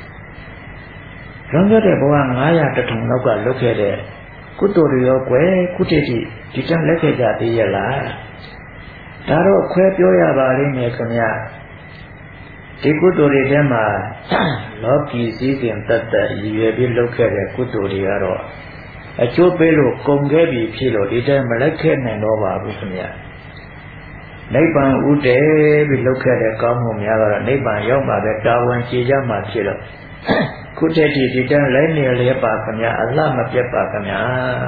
လွန်ခဲ့တဲ့ဘဝငါးရာတထောင်လောက်ကလုပ်ခဲ့တဲ့ကုသိုလ်တွေရောကွယ်ကုဋ္ဌိတိဒီတန်းလက်ခဲ့ကြသေးရဲ့လားဒါတော့ခွဲပြောရပါလိမ့်မယ်ခင်ဗျဒီကုသိုလ်တွေထဲမှာလောကီစည်းစိမ်တတ်တဲ့ရည်ရွယ်ပြီးလုပ်ခဲ့တဲ့ကုသိုလ်တွေကတော့အကျိုးပေးလို့ကုန်ခဲ့ပြီဖြစ်လို့ဒီတိုင်းမလိုက်ခဲ့နိုင်တော့ပါဘူးခင်ဗျနိဗ္ဗာန်ဥတည်ပြီးလုပ်ခဲ့တဲ့ကောင်းမှုများကတော့နိဗ္ဗာန်ရောက်မှာပဲတာဝန်ကျေကြမှာဖြစ်လို့ခုတည်းဒီဒီတိုင်းလိုက်နေလေပါခင်ဗျအလှမပြတ်ပါခင်ဗျ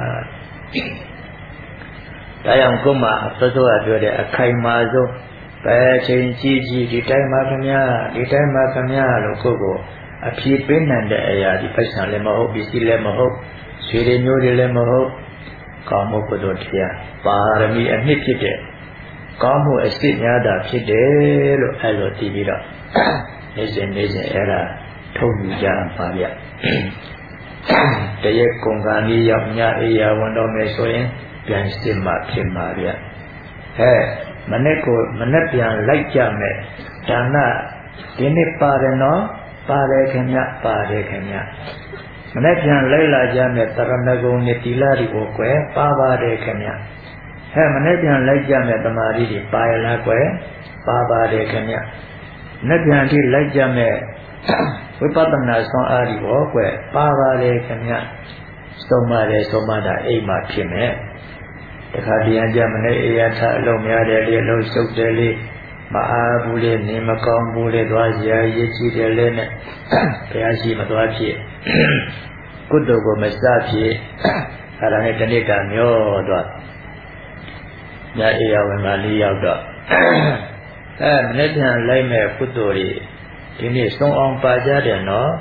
ဒါကြောင့်ကိုမအစောစောပြောတဲ့အခိုင်မာဆုံးပဲချိန်ကြီးကြီးဒီတိုင်းမှာခင်ဗျာဒီတိုင်းမှာခင်ဗျာလို့ကိုကိုအဖြေပေးနိုင်တဲ့အရာဒီပိုက်ဆံလည်းမဟုတ်ပစ္စည်းလည်းမဟုတ်ဆွေတွေမျိုးတွေလည်းမဟုတ်ကောင်းမှုကုသိုလ်တရားပါရမီအနှစ်ဖြစ်တဲ့ကောင်းမှုအစစ်များတာဖြစ်တယ်လို့အဲလိုသိပြီးတော့နေစဉ်နေစဉ်အဲ့ဒါထုတ်ယူကြပါဗျတရက်ကုန်ကာနီးရောက်ညအေးရဝန်တော်မယ်ဆိုရင်ပြန်စစ်မှဖြစ်မှာဗျဟဲ့မနေ့ကမနေ့ပြန်လိုက်ကြမယ်ဒါနဒီနေ့ပါတယ်နော်ပါတယ်ခင်ဗျပါတယ်ခင်ဗျမနေ့ပြန်လိုက်လာကြမယ်တရဏဂုံနဲ့တိလာတွေကိုကွယ်ပါပါတယ်ခင်ဗျဟဲ့မနေ့ပြန်လိုက်ကြမယ်တမာရီတွေပါရလားကွယ်ပါပါတယ်ခင်ဗျမနေ့ပြန်ထိလိုက်ကြမယ်ဝိပဿနာဆွမ်းအားတွေဟောကွယ်ပါပါတယ်ခင်ဗျသုံးပါတယ်သုံးပါတာအိမ်မှာဖြစ်မယ်တခါတည်းကြမနဲ့အေရထအလုံးများတယ်လေအလုံးစုပ်တယ်လေမအားဘူးလေနေမကောင်းဘူးလေသွားစရာရည်ကြည့်တယ်လေနဲ့ဘုရားရှိမသွားဖြစ်ကုသိုလ်ကိုမစဖြစ်အဲဒါနဲ့တဏိတာမျောသွားညအေရဝင်လာလေးရောက်တော့အဲမနေ့ပြန်လိုက်မဲ့ကုသိုလ်တွေဒီနေ့ဆုံးအောင်ပါကြတယ်နော်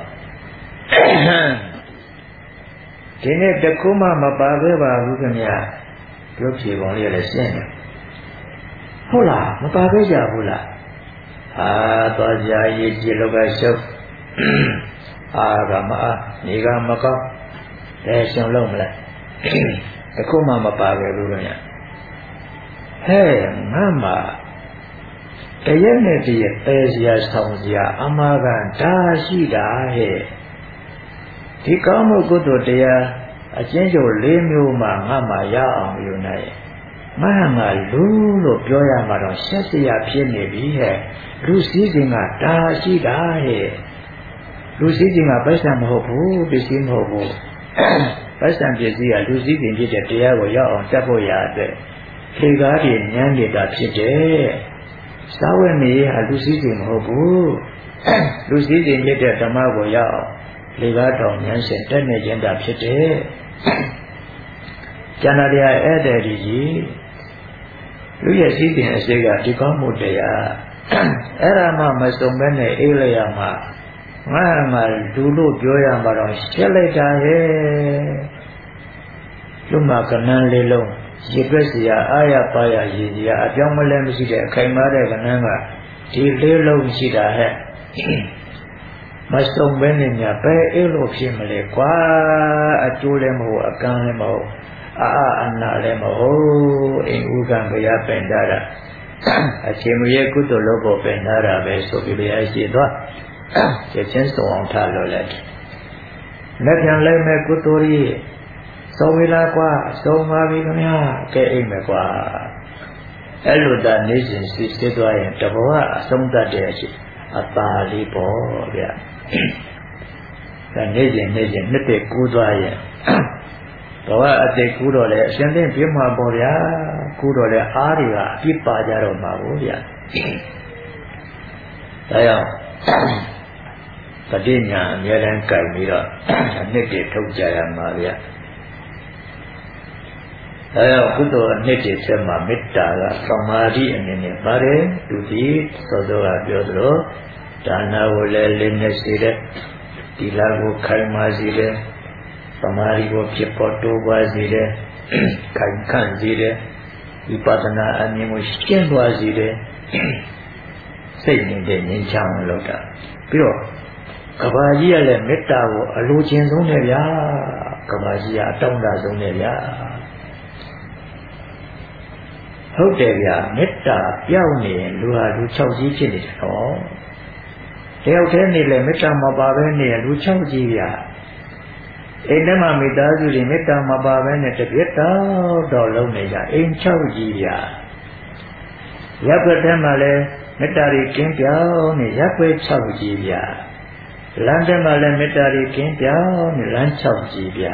ဒီနေ့တခုမှမပါခဲ့ပါဘူးခင်ဗျာပြောဖြေပုံလေးလည်းရှင်းတယ်ဟုတ်လားမပါခဲ့ကြဘူးလားအာသွားကြရေးကြည့်လောကရှုပ်အာကမအားနေကမကောင်းတဲရှင်လုံးမလားတခုမှမပါခဲ့ဘူးလို့ညဟဲ့ငါမှတရက်နဲ့တရက်တဲစရာဆောင်စရာအမှားကန်ဒါရှိတာဟဲ့ဒီကောင်းမှုကုသိုလ်တရားအကျဉ်းချုပ်၄မျိုးမှငါမှရအောင်ယူနိုင်ငါမှလူလို့ပြောရမှာတော့ရှက်စရာဖြစ်နေပြီဟဲ့လူစည်းစိမ်ကဒါရှိတာဟဲ့လူစည်းစိမ်ကပိုက်ဆံမဟုတ်ဘူးပစ္စည်းမဟုတ်ဘူးပိုက်ဆံပစ္စည်းကလူစည်းစိမ်ဖြစ်တဲ့တရားကိုရောက်အောင်တတ်ဖို့ရတဲ့ခေကားတွေဉာဏ်နေတာဖြစ်တယ်စာဝတ်နေဟာလူစည်းစိမ်မဟုတ်ဘူးလူစည်းစိမ်ဖြစ်တဲ့ဓမ္မကိုရောက်အောင်လေကားတော်ဉာဏ်ရှင်တက်နေခြင်းတာဖြစ်တယ်ကျန်တာတရားဧည့်သည်ကြီးလူရဲ့စည်းစိမ်အစိတ်ကဒီကောင်းမှုတရားအဲ့ဒါမှမစုံဘဲနဲ့အေးလျာမှာငါမှလူလို့ပြောရမှာတော့ရှက်လိုက်တာရဲ့လူမကနန်းလေးလုံးရေတွက်စရာအာရပါရရည်စရာအပြောင်းမလဲမရှိတဲ့အခိုင်မာတဲ့ကနန်းကဒီလေးလုံးရှိတာဟဲ့မစုံဘဲနဲ့ညာပဲအေးလို့ဖြစ်မလဲကွာအကျိုးလည်းမဟုတ်အကန့်လည်းမဟုတ်အာအာအနာလည်းမဟုတ်အိမ်ဥကံဘုရားပင်ထားတာအချိန်မရဲ့ကုသိုလ်လုပ်ဖို့ပင်ထားတာပဲဆိုပြီးလည်းရှိသွားချက်ချင်းစုံအောင်ထားလို့လည်းလက်ပြန်လိုက်မဲ့ကုသိုလ်ကြီးသုံးဝေလာကွာသုံးပါပြီခင်ဗျာကဲအိမ်မယ်ကွာအဲ့လိုသာနေစဉ်စစ်စစ်သွားရင်တဘောကအဆုံးသတ်တဲ့အချိန်အပါလေးပေါ့ဗျာဒါနေစဉ်နေစဉ်နှစ်သက်ကူးသွားရင်ဘဝအတိတ်ကူးတော့လေအရှင်သိပြမှာပေါ့ဗျာကူးတော့လေအားတွေကအပြစ်ပါကြတော့မှာပေါ့ဗျာဒါကြောင့်ပဋိညာအများတန်းကြိုက်ပြီးတော့အနှစ်တွေထုတ်ကြရမှာဗျာဒါကြောင့်ကုသိုလ်အနှစ်တွေဆက်မှာမေတ္တာကသမာဓိအနေနဲ့ပါတယ်သူဒီသောသောကပြောသလိုဒါနကိုလည်းလေးနဲ့စေတဲ့သီလကိုခိုင်မာစေတဲ့သမာဓိကိုဖြစ်ပေါ်တိုးပွားစေတဲ့ခိုင်ခန့်စေတဲ့ဝိပဿနာအမြင်ကိုရှင်းသွားစေတဲ့စိတ်နေတဲ့ငြိမ်းချမ်းလို့တာပြီးတော့ကဘာကြီးကလည်းမေတ္တာကိုအလိုချင်ဆုံးနဲ့ဗျာကဘာကြီးကအတောင့်တဆုံးနဲ့ဗျာဟုတ်တယ်ဗျာမေတ္တာပြောင်းနေရင်လူဟာလူ၆ကြီးဖြစ်နေတယ်နော်တယောက်တည်းနေလဲမေတ္တာမပါဘဲနေရင်လူ၆ကြီးဗျာအိမ်ထဲမှာမိသားစုတွေမေတ္တာမပါဘဲနဲ့တပြက်တော့တော့လုံးနေကြအိမ်၆ကြီးဗျာရပ်ွက်ထဲမှာလဲမေတ္တာတွေကင်းပြောင်းနေရပ်ွက်၆ကြီးဗျာလမ်းထဲမှာလဲမေတ္တာတွေကင်းပြောင်းနေလမ်း၆ကြီးဗျာ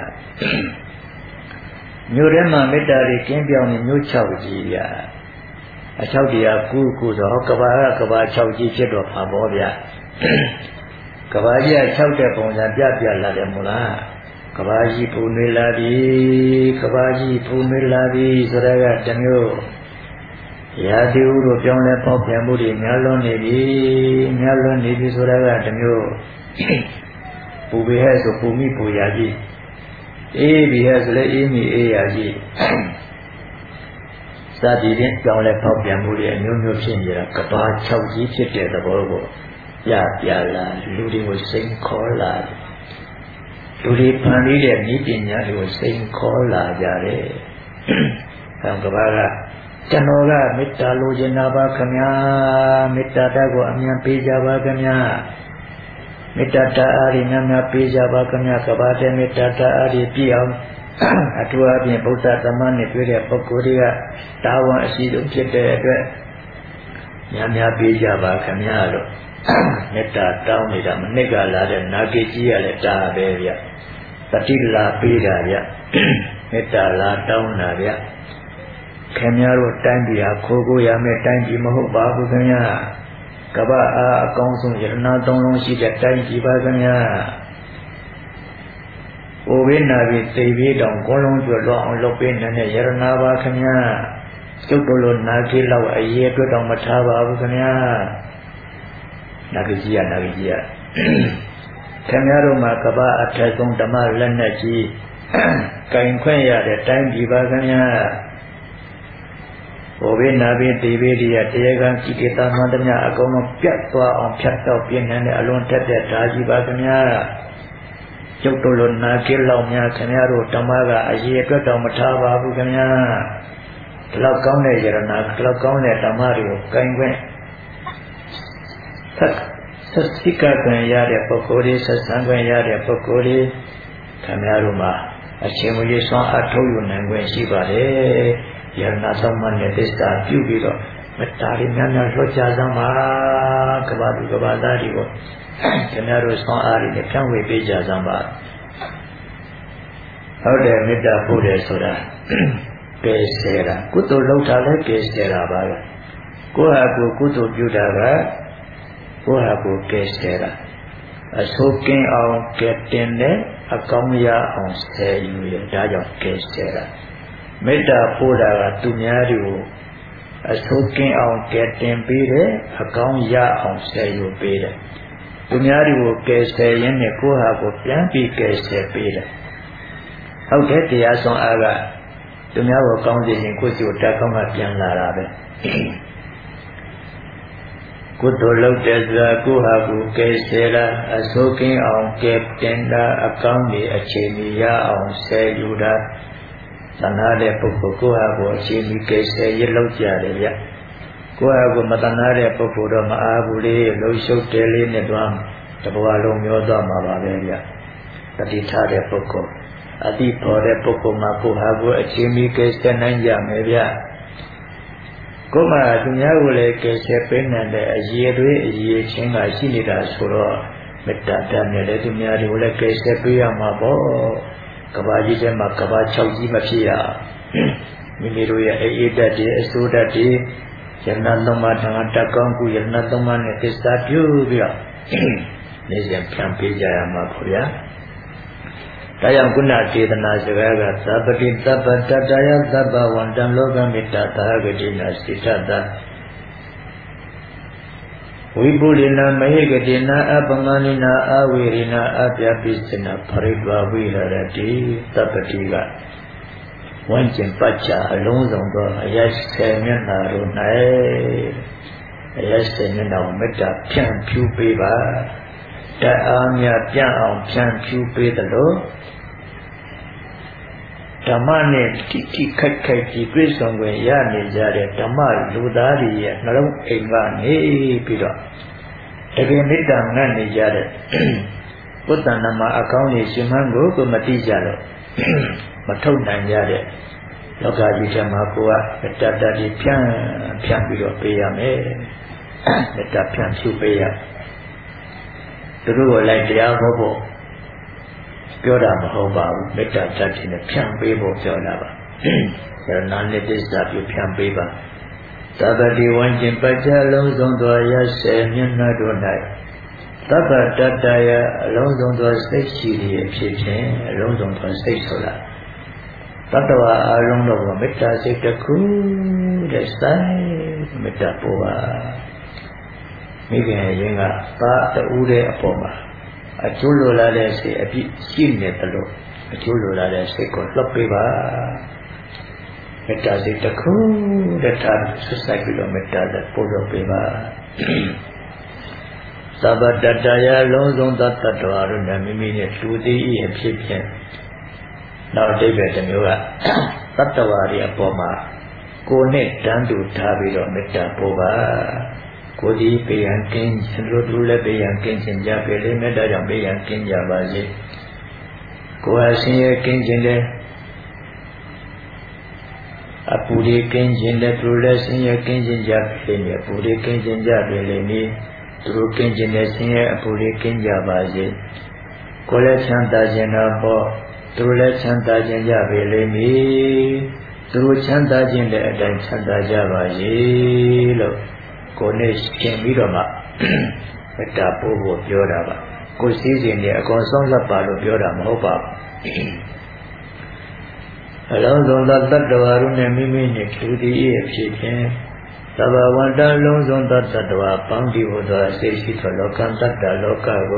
မြို့ထဲမှာမေတ္တာတွေကင်းပြောင်းနေမြို့၆ကြီးဗျာအ၆တရားကုကုဆိုဟောကဘာကကဘာ၆ကြီးဖြစ်တော့ပါဘောဗျာကဘာကြီးက၆တဲ့ပုံစံပြပြလာတယ်မို့လားကဘာကြီးပူနေလာပြီကဘာကြီးပူနေလာပြီဆိုတော့ကတမျိုးရာသီဥတုပြောင်းလဲပေါက်ပြန်မှုတွေများလွန်နေပြီများလွန်နေပြီဆိုတော့ကတမျိုးပူပြီဟဲ့ဆိုပူမိပူရာကြီးအေးပြီဟဲ့ဆိုလဲအေးမိအေးရာကြီးစသည်ဖြင့်ပြောင်းလဲပေါက်ပြန်မှုတွေအမျိုးမျိုးဖြစ်နေတာကဘာ၆ကြီးဖြစ်တဲ့သဘောကိုပြပြလာလူတွေကိုစိန်ခေါ်လာလူတွေဖန်ပြီးတဲ့ဤပညာတွေကိုစိန်ခေါ်လာကြတယ်။အဲကဘာကကျွန်တော်ကမေတ္တာလိုချင်တာပါခင်ဗျာမေတ္တာဓာတ်ကိုအမြန်ပေးကြပါခင်ဗျာမေတ္တာဓာတ်အားဖြင့်များများပေးကြပါခင်ဗျာကဘာတဲ့မေတ္တာဓာတ်အားဖြင့်ပြည့်အောင်အထူးအဖြင့်ဗုဒ္ဓသမဏနဲ့တွေ့တဲ့ပုဂ္ဂိုလ်တွေကတာဝန်အရှိဆုံးဖြစ်တဲ့အတွက်များများပေးကြပါခင်ဗျာလို့မေတ္တာတောင်းနေတာမနစ်ကလာတဲ့နာဂိကြီးရလဲတာပဲဗျတတိလာပေးတာဗျမေတ္တာလာတောင်းတာဗျခင်ဗျားတို့တိုင်းပြည်ဟာခိုးကိုရမယ်တိုင်းပြည်မဟုတ်ပါဘူးခင်ဗျာကပ္ပအားအကောင်းဆုံးယရနာသုံးလုံးရှိတဲ့တိုင်းပြည်ပါခင်ဗျာ။အိုဝိနာပြီးသိပြီးတောင်ကိုလုံးကျွတ်လောအောင်လုပ်ပေးနေတဲ့ယရနာပါခင်ဗျာ။ကျုပ်တို့လိုနာကြီးလောက်အရေးအတွက်တောင်မထားပါဘူးခင်ဗျာ။နာကြီးရနာကြီးရခင်ဗျားတို့မှာကပ္ပအထက်ဆုံးဓမ္မလက်နဲ့ကြီးကင်ခွင့်ရတဲ့တိုင်းပြည်ပါခင်ဗျာ။ဘောဘေးနာဘေးဒေဘေးတွေကတရားကံကိလေသာမှန်သမျှအကုန်လုံးပြတ်သွားအောင်ဖြတ်တော့ပြင်းနေတဲ့အလွန်တက်တဲ့ဓာကြီးပါခင်ဗျာကျုပ်တို့လိုနာကိလောက်များခင်ဗျားတို့ဓမ္မကအရေးအတွက်တော့မထားပါဘူးခင်ဗျာဒီလောက်ကောင်းတဲ့ယရနာဒီလောက်ကောင်းတဲ့ဓမ္မတွေကိုကင်ခွင့်ဆက်ဆက်စိကခွင့်ရတဲ့ပုဂ္ဂိုလ်တွေဆက်ဆံခွင့်ရတဲ့ပုဂ္ဂိုလ်တွေခင်ဗျားတို့မှာအချင်းဝေးဆွမ်းအားထုတ်ယူနိုင်ခွင့်ရှိပါတယ်ယရနာသမဏနဲ့သစ္စာပြုပြီးတော့မေတ္တာရများများလွှတ်ကြစမ်းပါကဘာသူကဘာသားတွေကိုခင်ဗျားတို့ဆွမ်းအားတွေနဲ့ဖြန့်ဝေပေးကြစမ်းပါဟုတ်တယ်မေတ္တာပို့တယ်ဆိုတာကဲဆဲတာကုသိုလ်လုပ်တာလည်းကဲဆဲတာပါပဲကိုယ့်ဟာကိုယ်ကုသိုလ်ပြုတာကကိုယ့်ဟာကိုယ်ကဲဆဲတာအဆိုးကင်းအောင်ကဲတင်တဲ့အကောင်းရအောင်ဆဲယူရဒါကြောင့်ကဲဆဲတာမေတ္တာပို့တာကသူများတွေကိုအဆိုးကင်းအောင်ကဲတင်ပေးတယ်အကောင်းရအောင်ဆဲယူပေးတယ်သူများတွေကိုကဲဆဲရင်းနဲ့ကိုယ့်ဟာကိုယ်ပြန်ပြီးကဲဆဲပေးတယ်ဟုတ်တယ်တရားဆုံးအားကသူများကိုကောင်းစေရင်ကိုယ်စီကိုတက်ကောင်းမှပြန်လာတာပဲကုသိုလ်လုပ်တဲ့စွာကိုယ့်ဟာကိုယ်ကဲဆဲတာအဆိုးကင်းအောင်ကဲတင်တာအကောင်းတွေအခြေအနေရအောင်ဆဲယူတာသနာတဲ့ပုဂ္ဂိုလ်ကိုယ့်ဟာကိုယ်အခြေအနေကဲဆဲရလုပ်ကြတယ်ဗျကိုယ့်ဟာကိုယ်မသနာတဲ့ပုဂ္ဂိုလ်တော့မအားဘူးလေလှုပ်ရှုပ်တယ်လေးနဲ့တော့တဘဝလုံးမျောသွားမှာပါပဲဗျတတိထားတဲ့ပုဂ္ဂိုလ်အတိပေါ်တဲ့ပုဂ္ဂိုလ်မှာကိုယ်ဟာကိုယ်အခြေအနေကဲဆဲနိုင်ကြမယ်ဗျကိုယ်မှာသူများကိုလည်းကဲဆဲပေးနိုင်တဲ့အရေးတွေအရေးချင်းကရှိနေတာဆိုတော့မေတ္တာတတ်နဲ့လည်းသူများတွေကိုလည်းကဲဆဲပေးရမှာပေါ့ကဘာကြီးထဲမှာကဘာ၆ကြီးမဖြစ်ရမိမိတို့ရဲ့အေးတတ်တဲ့အစိုးတတ်တဲ့ယန္နာသုံးပါးထံတကောင်းကူယန္နာသုံးပါးနဲ့သစ္စာပြုပြီးတော့နေစဉ်ဖြန့်ပေးကြရမှာပေါ့ဗျာဒါကြောင့်ကုဏစေတနာစကားကသဗ္ဗတိသဗ္ဗတတ္တယသဗ္ဗဝန္တံလောကမေတ္တာသာဂတိနာစိတ္တတဝိပုလိနာမဟိကတိနာအပမနိနာအဝေရိနာအပြပိစနာပရိဒဝဝိရတိသဗ္ဗတိကဝဉ္ကျင်ပัจฉာအလုံးစုံသောအယဆယ်မျက်နှာတို့၌အယဆယ်မျက်နှာကိုမေတ္တာဖြန့်ဖြူးပေးပါတအားများပြန့်အောင်ဖြန့်ဖြူးပေးသလိုဓမ္မနဲ့တိတိခိုက်ခိုက်ကြည်တွေ့ဆုံခွင့်ရနေကြတဲ့ဓမ္မလူသားတွေရဲ့နှလုံးအိမ်ကနေပြီးတော့တကယ်မေတ္တာငတ်နေကြတဲ့ဘုဒ္ဓနာမအကောင်းကြီးရှင်မန်းကိုကိုမတိကြတော့မထုတ်နိုင်ကြတဲ့လောကကြီးထဲမှာကိုကမေတ္တာတတိဖြန့်ဖြန့်ပြီးတော့ပေးရမယ်မေတ္တာဖြန့်ဖြူပေးရသူတို့ကိုလိုက်တရားဟောဖို့ပြောတာမဟုတ်ပါဘူးမေတ္တာတတိနဲ့ဖြန့်ပေးဖို့ပြောတာပါယရနာနဲ့သစ္စာပြုဖြန့်ပေးပါသဗ္ဗတိဝဉ္ကျင်ပัจฉာလုံးစုံသောရစေမျက်နှာတို့၌သဗ္ဗတတ္တယအလုံးစုံသောစိတ်ရှိသည်အဖြစ်ဖြင့်အလုံးစုံသောစိတ်ဆိုတာတတ္တဝါအလုံးတို့ကမေတ္တာစိတ်တစ်ခုတဲ့ဆိုင်မေတ္တာပို့ပါမိခင်ရင်ကသာတူတဲ့အပေါ်မှာအကျိုးလိုလာတဲ့စိတ်အပြည့်ရှိနေတယ်လို့အကျိုးလိုလာတဲ့စိတ်ကိုလှုပ်ပေးပါမေတ္တာစိတ်တစ်ခုတဲ့ထားဆွဆိုင်ပြီးတော့မေတ္တာနဲ့ပို့တော့ပေးပါသဗ္ဗတတ္တယလုံးစုံသောတတ္တဝါတို့နဲ့မိမိနဲ့လူသေး၏အဖြစ်ဖြင့်နောက်အတိတ်ပဲတစ်မျိုးကတတ္တဝါတွေအပေါ်မှာကိုယ်နဲ့တန်းတူထားပြီးတော့မေတ္တာပို့ပါကိုယ်ဒီပေရန်ကင်းခြင်းတို့တို့လည်းပေရန်ကင်းခြင်းကြပေလေမေတ္တာကြောင့်ပေရန်ကင်းကြပါစေကိုယ်အရှင်ရဲ့ကင်းခြင်းတဲ့ အပူရိကင်းခြင်းတဲ့သူလည်းဆင်းရဲကင်းခြင်းကြပြီလေအပူရိကင်းခြင်းကြပြီလေနေသူတို့ကင်းခြင်းနဲ့ဆင်းရဲအပူရိကင်းကြပါစေကိုယ်လည်းချမ်းသာခြင်းတော့ပေါ့သူတို့လည်းချမ်းသာခြင်းကြပြီလေနေသူတို့ချမ်းသာခြင်းတဲ့အတိုင်းချမ်းသာကြပါစေလို့ကိုယ်နဲ့ရှင်ပြီးတော့မှမေတ္တာပို့ဖို့ပြောတာပါကိုယ်စည်းစိမ်နဲ့အကုန်ဆုံးလက်ပါလို့ပြောတာမဟုတ်ပါဘူးအလုံးစုံသောတတ္တဝါတို့နဲ့မိမိနဲ့လူတည်ရဲ့ဖြစ်ခြင်းသဘာဝတ္တလုံးစုံသောတတ္တဝါပေါင်းတည်ဟူသောစိတ်ရှိသောလောကတတ္တလောကကို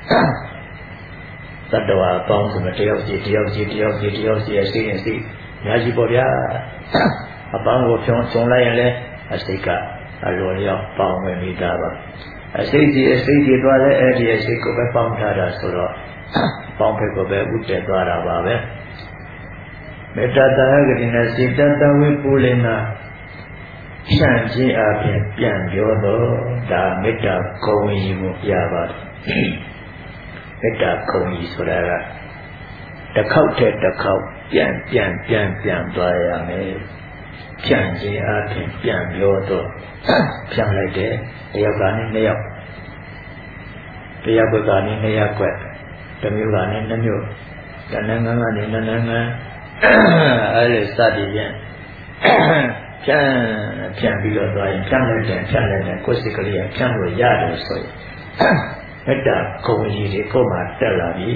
တတ္တဝါပေါင်းဆိုတယောက်စီတယောက်စီတယောက်စီတယောက်စီအစိမ့်အစိမ့်ညာကြီးပေါ့ဗျာအပေါင်းကိုဖြုံစုံလိုက်ရင်လည်းအစိတ်ကအလိုလျောက်ပေါင်းဝင်ပြီးသားပါအစိတ်ကြီးအစိတ်ကြီးသွားတဲ့အဲ့ဒီအစိတ်ကိုပဲပေါင်းထားတာဆိုတော့ပေါင်းဖက်ကိုပဲဥတည်သွားတာပါပဲမေတ္တာတဟဂတိနဲ့စေတတဝိပုလိနာဖြန့်ခြင်းအပြင်ပြန်ပြောတော့ဒါမေတ္တာဂုဏ်ကြီးကိုပြပါတယ်မေတ္တာဂုဏ်ကြီးဆိုတာကတစ်ခေါက်တည်းတစ်ခေါက်ပြန်ပြန်ပြန်ပြန်သွားရမယ်ဖြန့်ခြင်းအပြင်ပြန်ပြောတော့ဖြန့်လိုက်တယ်တယောက်ကနေနှစ်ယောက်တယောက်ကကနေနှစ်ယောက်ကွက်တစ်မျိုးကနေနှစ်မျိုးတဏ္ဍငန်းကနေနှစ်နိုင်ငံအဲ့ဒီစသည်ဖြင့်ဖြန့်ဖြန့်ပြီးတော့သွားရင်ဖြန့်လိုက်တယ်ဖြန့်လိုက်တယ်ကိုယ်စိတ်ကလေးကဖြန့်လို့ရတယ်ဆိုရင်မေတ္တာဂုဏ်ကြီးတွေကိုမှတက်လာပြီ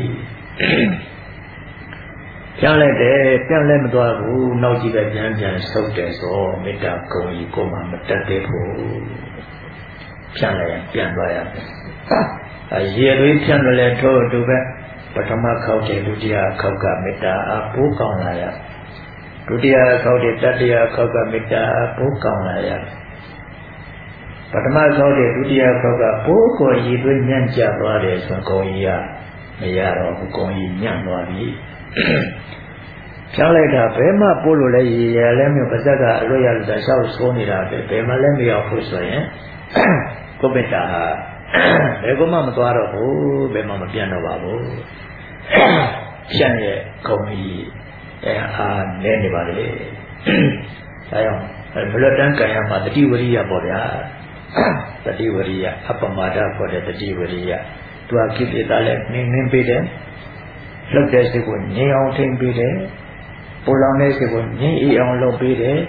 ဖြန့်လိုက်တယ်ဖြန့်လည်းမသွားဘူးနောက်ကြည့်ပဲပြန်ပြန်ဆုပ်တယ်ဆိုမေတ္တာဂုဏ်ကြီးကိုမှမတက်သေးဘူးဖြန့်လိုက်ရင်ပြန်သွားရမယ်အရေတွေဖြန့်လို့လည်းထို့အတူပဲပထမခေါက်တဲ့ဒုတိယခေါက်ကမေတ္တာအပိုးကောင်းလာရဒုတိယခေါက်တဲ့တတိယခေါက်ကမေတ္တာအပိုးကောင်းလာရပထမခေါက်တဲ့ဒုတိယခေါက်ကပိုးကိုရည်သွေးညံ့ကြသွားတယ်ဆိုဂုံကြီးကမရတော့ဘူးဂုံကြီးညံ့သွားပြီဖြောင်းလိုက်တာဘယ်မှပိုးလို့လဲရည်ရလဲမျိုးပါဇက်ကအလွတ်ရလို့ရှောက်ဆိုးနေတာပဲဘယ်မှလည်းမရောက်ဘူးဆိုရင်ကိုမေတ္တာဟာဘယ်ကမှမသွားတော့ဘူးဘယ်မှမပြန်တော့ပါဘူးဖြန့်ရဲ့ဂုံကြီးအဲအားလဲနေပါလေဒါကြောင့်ဘလတန်ကံရမှာတတိဝရိယပေါ့ဗျာတတိဝရိယအပမဒခေါ်တဲ့တတိဝရိယသူကကိလေသာလည်းနင်းနင်းပေးတယ်လှုပ်တဲ့စိတ်ကိုငြိမ်အောင်ထိန်းပေးတယ်ပူလောင်တဲ့စိတ်ကိုငြိမ်အေးအောင်လုပ်ပေးတယ်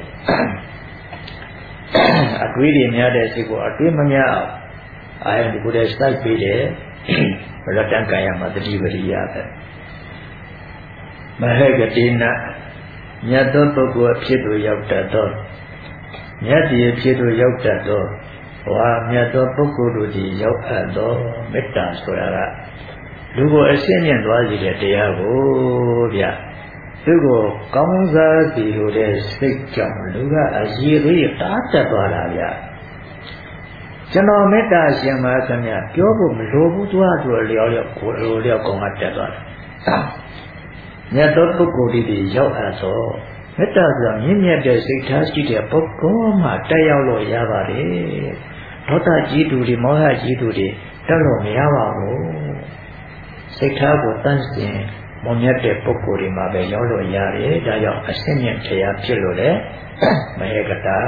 အတွေးတွေများတဲ့စိတ်ကိုအတွေးမများအောင်အာယုန်ဒီကိုယ်တည်းစိုက်ပေးတယ်ဘလတန်ကံရမှာတတိဝရိယပဲမဟေကတိနာမြတ်သောပုဂ္ဂိုလ်အဖြစ်သို့ရောက်တတ်သောမြတ်ဒီအဖြစ်သို့ရောက်တတ်သောဝါမြတ်သောပုဂ္ဂိုလ်တို့သည်ရောက်အပ်သောမေတ္တာဆိုတာကလူကိုအရှင်းမြင့်သွားစေတဲ့တရားကိုဗျသူကိုကောင်းစားစီလိုတဲ့စိတ်ကြောင့်လူကအရေးသေးတားတက်သွားတာဗျကျွန်တော်မေတ္တာရှင်ပါခင်ဗျပြောဖို့မလိုဘူးသွားဆိုလျော်လျော်ကိုလိုလျော်ကောင်းကတက်သွားတယ်မြတ်သောပုဂ္ဂိုလ်တွေရောက်အပ်သောမေတ္တာဆိုတာမြင့်မြတ်တဲ့စိတ်ထားရှိတဲ့ပုဂ္ဂိုလ်မှတက်ရောက်လို့ရပါတယ်ဒေါသကြီးသူတွေမောဟကြီးသူတွေတက်လို့မရပါဘူးစိတ်ထားကိုတန့်စင်မွန်မြတ်တဲ့ပုဂ္ဂိုလ်တွေမှာပဲရောက်လို့ရတယ်ဒါကြောင့်အစင်းမြင့်တရားဖြစ်လို့လေမဟေကတာ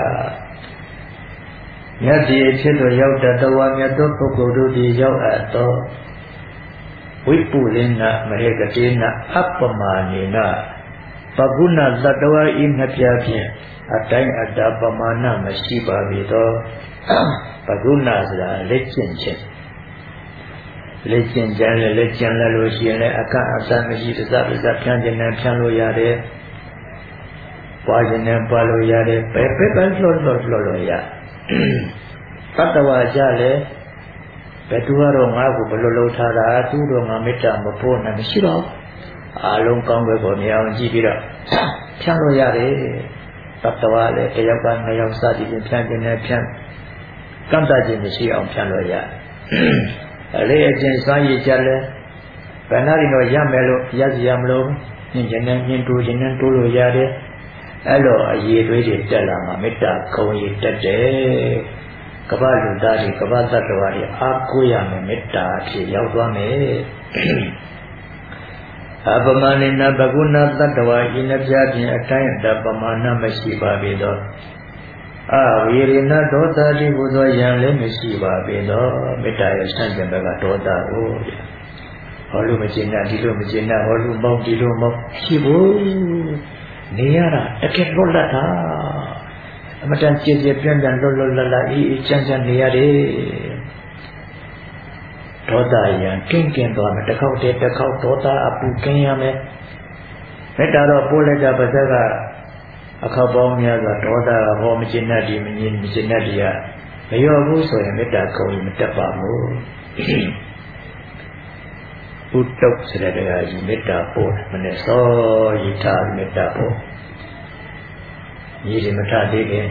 မြတ်ဒီဖြစ်လို့ရောက်တတ်တော်မြတ်သောပုဂ္ဂိုလ်တို့ဒီရောက်အပ်သောဝိပုလိနမဟေကတိနအပ္ပမာနေနပဂုဏသတ္တဝါဤနှစ်ပြားဖြင့်အတိုင်းအတာပမာဏမရှိပါပေသောပဂုဏဆိုတာလက်ကျင့်ခြင်းလက်ကျင့်ကြလဲလက်ကျင့်လဲလို့ရှိရင်လည်းအကအစမရှိတစားတစားဖြန့်ခြင်းနဲ့ဖြန့်လို့ရတယ်ပွားခြင်းနဲ့ပွားလို့ရတယ်ပဲပဲပဲလှော်လှော်လှော်လို့ရတတ္တဝါကြလဲဘယ်သူကတော့ငါ့ကိုဘယ်လိုလုပ်ထားတာသူတို့ငါမေတ္တာမပို့နဲ့မရှိတော့အာလုံးကောင်းပဲကိုမြင်အောင်ကြည့်ပြီးတော့ဖြန့်လို့ရတယ်တတ္တဝါလည်းတစ်ယောက်ကနှစ်ယောက်စသည်ဖြင့်ဖြန့်ခြင်းနဲ့ဖြန့်ကန့်တတ်ခြင်းမရှိအောင်ဖြန့်လို့ရအလေးအကျင့်စွမ်းရည်ကြလဲဘယ်နာရီတော့ရမယ်လို့ရစီရမလို့ညင်ခြင်းနဲ့ညင်တူခြင်းနဲ့တိုးလို့ရတယ်အဲ့လိုအရေးတွေးတွေတက်လာမှာမေတ္တာဂုဏ်ရည်တက်တယ်ကပ္ပလူသားတွေကပ္ပသတ္တဝါတွေအားကိုးရမယ်မေတ္တာအဖြစ်ရောက်သွားမယ်အပမနိနဘဂုဏသတ္တဝါဤနှပြဖြင့်အတိုင်းအတာပမာဏမရှိပါပေသောအဝိရိဏဒေါသတိဟူသောယံလည်းမရှိပါပေသောမေတ္တာရဲ့ဆန့်ကျင်ဘက်ကဒေါသကိုဟောလို့မကျင်တာဒီလိုမကျင်တာဟောလို့မောက်ဒီလိုမောက်ရှိဘူးနေရတာတကယ်လွတ်လပ်တာအမတန်ကြည်ကြည်ပြန့်ပြန့်လွတ်လွတ်လပ်လပ်အေးအေးချမ်းချမ်းနေရတယ်ဒေါသယံကင်းကင်းသွားမယ်တစ်ခေါက်တည်းတစ်ခေါက်ဒေါသအပူကင်းရမယ်မေတ္တာတော့ပို့လိုက်တာပါဇက်ကအခောက်ပေါင်းများစွာဒေါသဟောမကျင်တတ်ဒီမငြင်းမကျင်တတ်ဒီကမရောဘူးဆိုရင်မေတ္တာကုံမတက်ပါဘူးဘုဒ္ဓဆိုတဲ့တရားကြီးမေတ္တာပို့မနဲ့စောရထားမေတ္တာပို့ညီဒီမထသေးခင်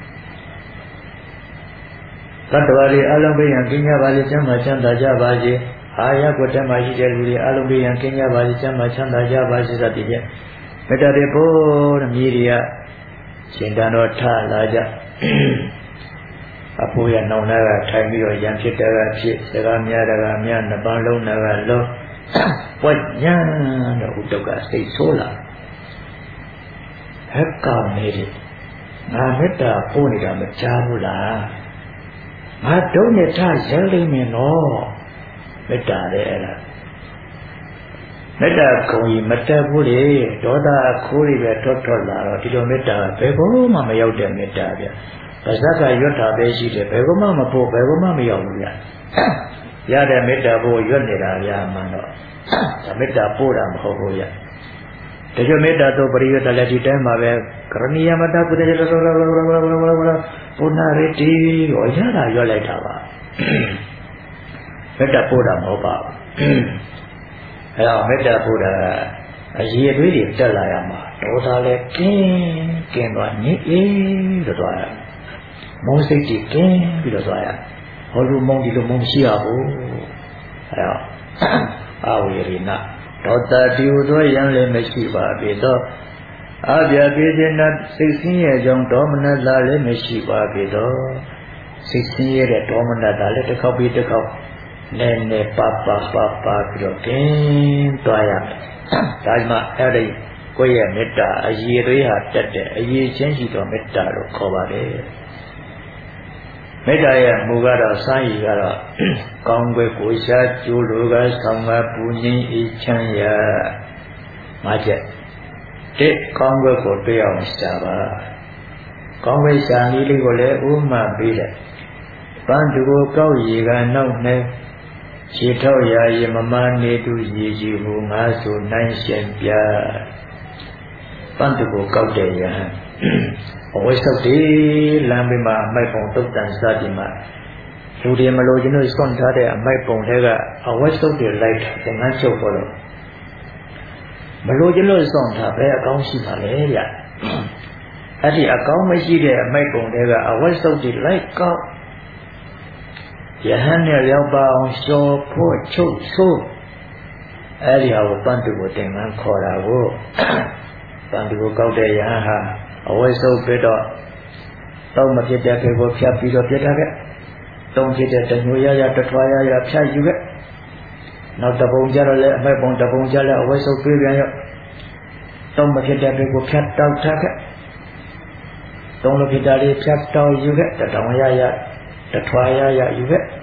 တတ္တဝါတွေအလုံးပေးရန်ကင်းကြပါစေချမ်းသာချမ်းသာကြပါစေအာရကိုတမရှိတဲ့လူတွေအလုံးပေးရန်ကင်းကြပါစေချမ်းသာချမ်းသာကြပါစေစသည်ဖြင့်မေတ္တာတွေပို့တဲ့မြေတွေကရှင်တန်တော်ထလာကြအဖိုးရနောင်နာကထိုင်ပြီးတော့ရံဖြစ်တယ်ကဖြစ်စကားများတယ်ကများနှစ်ပန်းလုံးနာကလုံးဝတ်ညာတော့ဥဒုက္ခစိတ်ဆိုးလာဟက်ကောင်နေတယ်ငါမေတ္တာပို့နေတာမကြားဘူးလားငါဒုနဲ့ထရဲလိမ့်မယ်နော်မေတ္တာလေအဲ့ဒါမေတ္တာကုံကြီးမတက်ဘူးလေဒေါသအခိုးတွေပဲထွက်ထွက်လာတော့ဒီလိုမေတ္တာဘယ်ကောမှမရောက်တဲ့မေတ္တာဗျပါဇက်ကရွတ်တာပဲရှိတယ်ဘယ်ကောမှမပို့ဘယ်ကောမှမရောက်ဘူးဗျရတဲ့မေတ္တာပို့ရွတ်နေတာဗျမှန်တော့ဒါမေတ္တာပို့တာမဟုတ်ဘူးဗျတချို့မေတ္တာတော့ပရိယတလည်းဒီတိုင်းမှာပဲကရဏီယမတကုတေလောလောလောလောလောလောလောလောပုဏ္ဏရတိရောရတာရွတ်လိုက်တာပါမေတ္တာပို့တာမဟုတ်ပါဘူးအဲတော့မေတ္တာပို့တာအရေးအသွေးတွေတက်လာရမှာဒေါသလည်းကင်းကင်းသွားညစ်အေးလို့သွားရမုန်းစိတ်တွေကင်းပြီးတော့သွားရဟောလူမုန်းဒီလိုမုန်းရှိရဘူးအဲတော့အာဝေရိနဒေါသတိဟုသောယံလည်းမရှိပါပေတော့အပြာပြေခြင်းနဲ့စိတ်ဆင်းရဲကြောင့်ဒေါမနတာလည်းမရှိပါပေတော့စိတ်ဆင်းရဲတဲ့ဒေါမနတာလည်းတစ်ခေါက်ပြီးတစ်ခေါက်နည်းနည်းပါပါပါပါပြီးတော့ကင်းသွားရမယ်ဒါမှအဲ့ဒီကိုယ့်ရဲ့မေတ္တာအရေးတွေဟာတက်တဲ့အရေးချင်းရှိသောမေတ္တာလို့ခေါ်ပါတယ်မေတ္တာရဲ့မူကတော့စာရည်ကတော့ကောင်းွယ်ကိုရှားကျိုးလိုကဆောင်ကပူငြိမ်းအေးချမ်းရငါချက်တစ်ကောင်းွယ်ကိုတွေ့အောင်ရှားပါကောင်းွယ်ရှားနည်းလေးကိုလည်းဥမှပေးတယ်ပန်းသူကိုကောက်ရေကနောက်နဲ့ခြေထောက်ရာရေမမနေသူရေကြီးဟူငါဆိုနိုင်ရှင်ပြပန်းသူကိုကောက်တဲ့ရဟန်းအဝိသုတ်တေလမ်းဘေးမှာအမိုက်ပုံတုတ်တန်စသည်မှာလူတွေမလို့ကျွန်တော်စွန့်ထားတဲ့အမိုက်ပုံတွေကအဝိသုတ်တွေလိုက်သင်္ကန်းချုပ်ပေါ်လို့မလို့ကျွန်တော်စွန့်ထားပဲအကောင်းရှိပါလေဗျအဲ့ဒီအကောင်းမရှိတဲ့အမိုက်ပုံတွေကအဝိသုတ်တွေလိုက်ကောက်ယဟန်နဲ့ရောက်ပါအောင်ရှောဖို့ချုပ်ဆိုးအဲ့ဒီဟာကိုပန်းသူကိုသင်္ကန်းခေါ်တာကိုပန်းသူကိုကောက်တဲ့ယဟန်ဟာအဝိသုတ်ပြတော့တောင်းမဖြစ်တဲ့ခေကိုဖြတ်ပြီးတော့ပြထားခဲ့တုံးဖြစ်တဲ့တညိုရရတထွာရရဖြတ်ယူခဲ့နောက်တပုံကြတော့လည်းအမိုက်ပုံတပုံကြလည်းအဝိသုတ်ပြေးပြန်ရောတုံးမဖြစ်တဲ့ခေကိုဖြတ်တောက်ထားခဲ့တုံးလို့ဖြစ်တာလေးဖြတ်တောက်ယူခဲ့တတောင်ရရတထွာရရယူခဲ့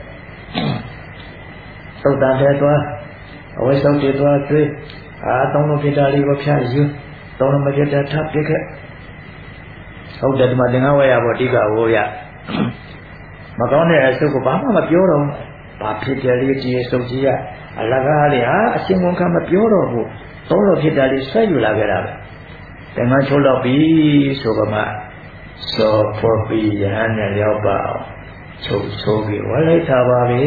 သုတ်တန်တဲ့သွားအဝိသုတ်တွေသွားတွေ့အာတုံးလို့ဖြစ်တာလေးကိုဖြတ်ယူတုံးလို့မဖြစ်တဲ့ထပ်ပြခဲ့ဟုတ်တယ်ဒီမှာသင်္ကန်းဝဲရဖို့အဓိကဝိုးရမကောင်းတဲ့အဆုတ်ကိုဘာမှမပြောတော့ဘူးဘာဖြစ်တယ်လေးဒီအဆုတ်ကြီးကအလကားလေးဟာအရှင်ဝန်ခံမပြောတော့ဘူးသုံးလို့ဖြစ်တယ်လေးဆွဲယူလာခဲ့တာပဲသင်္ကန်းချုပ်တော့ပြီဆိုကမှစောဖို့ပြီးရဟန်းနဲ့ရောက်ပါအောင်ချုပ်ဆိုးပြီးဝလိုက်တာပါပဲ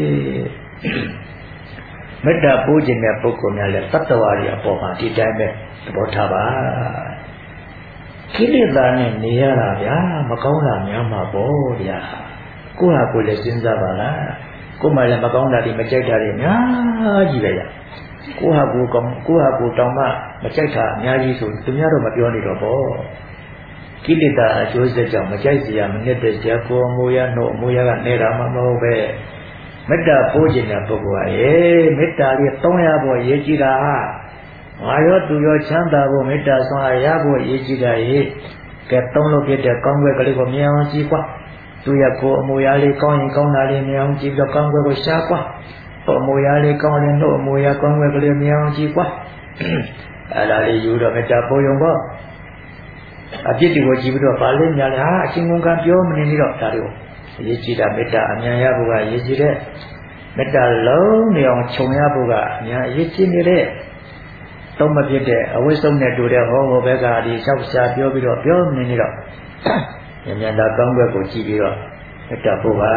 မေတ္တာပို့ခြင်းတဲ့ပုဂ္ဂိုလ်များလည်းတတ္တဝါတွေအပေါ်မှာဒီတိုင်းပဲသဘောထားပါကိလေသာနဲ့နေရတာဗျာမကောင်းတာများမှာပေါ့ဗျာကိုယ့်ဟာကိုယ်လည်းစဉ်းစားပါလားကိုယ်မှလည်းမကောင်းတာတွေမကြိုက်တာတွေအများကြီးပဲဗျာကိုယ့်ဟာကိုယ်ကောင်းကိုယ့်ဟာကိုယ်တောင်းမှမကြိုက်တာအများကြီးဆိုသူများတော့မပြောနေတော့ပေါ့ကိလေသာအကျိုးဆက်ကြောင့်မကြိုက်စရာမနစ်တဲ့စရာကိုယ်အမူအရာနှုတ်အမူအရာကနေတာမှမဟုတ်ပဲမေတ္တာပို့ခြင်းတဲ့ပုဂ္ဂိုလ်ဟာရေမေတ္တာလေးသုံးရဖို့ရည်ကြည်တာငါရောသူရောချမ်းသာဖို့မေတ္တာဆွမ်းအားရဖို့ရည်ကြည်တာရေကဲသုံးလို့ပြတဲ့ကောင်းွယ်ကလေးကိုမြင်အောင်ကြည့်ကွာသူရကိုအမူအရာလေးကောင်းရင်ကောင်းတာလေးမြင်အောင်ကြည့်ပြီးတော့ကောင်းွယ်ကိုရှားကွာအမူအရာလေးကောင်းရင်နှုတ်အမူအရာကောင်းွယ်ကလေးမြင်အောင်ကြည့်ကွာအဲ့ဒါလေးယူတော့မေတ္တာပို့ရုံပေါ့အပြစ်တွေကိုကြည့်ပြီးတော့ဗာလေးညာလေဟာအရှင်ဝန်ကပြောမနေနေတော့ဒါတွေကိုရည်ကြည်တာမေတ္တာအမြန်ရဖို့ကရည်ကြည်တဲ့မေတ္တာလုံးနေအောင်ခြုံရဖို့ကအမြန်ရည်ကြည်နေတဲ့သုံးမဖြစ်တဲ့အဝိစုံနဲ့တူတဲ့ဟောဟောဘက်ကဒီလျှောက်ရှားပြောပြီးတော့ပြောနေနေတော့ဉာဏ်ဉာဏ်သာကောင်းဘက်ကိုကြည့်ပြီးတော့မေတ္တာပို့ပါ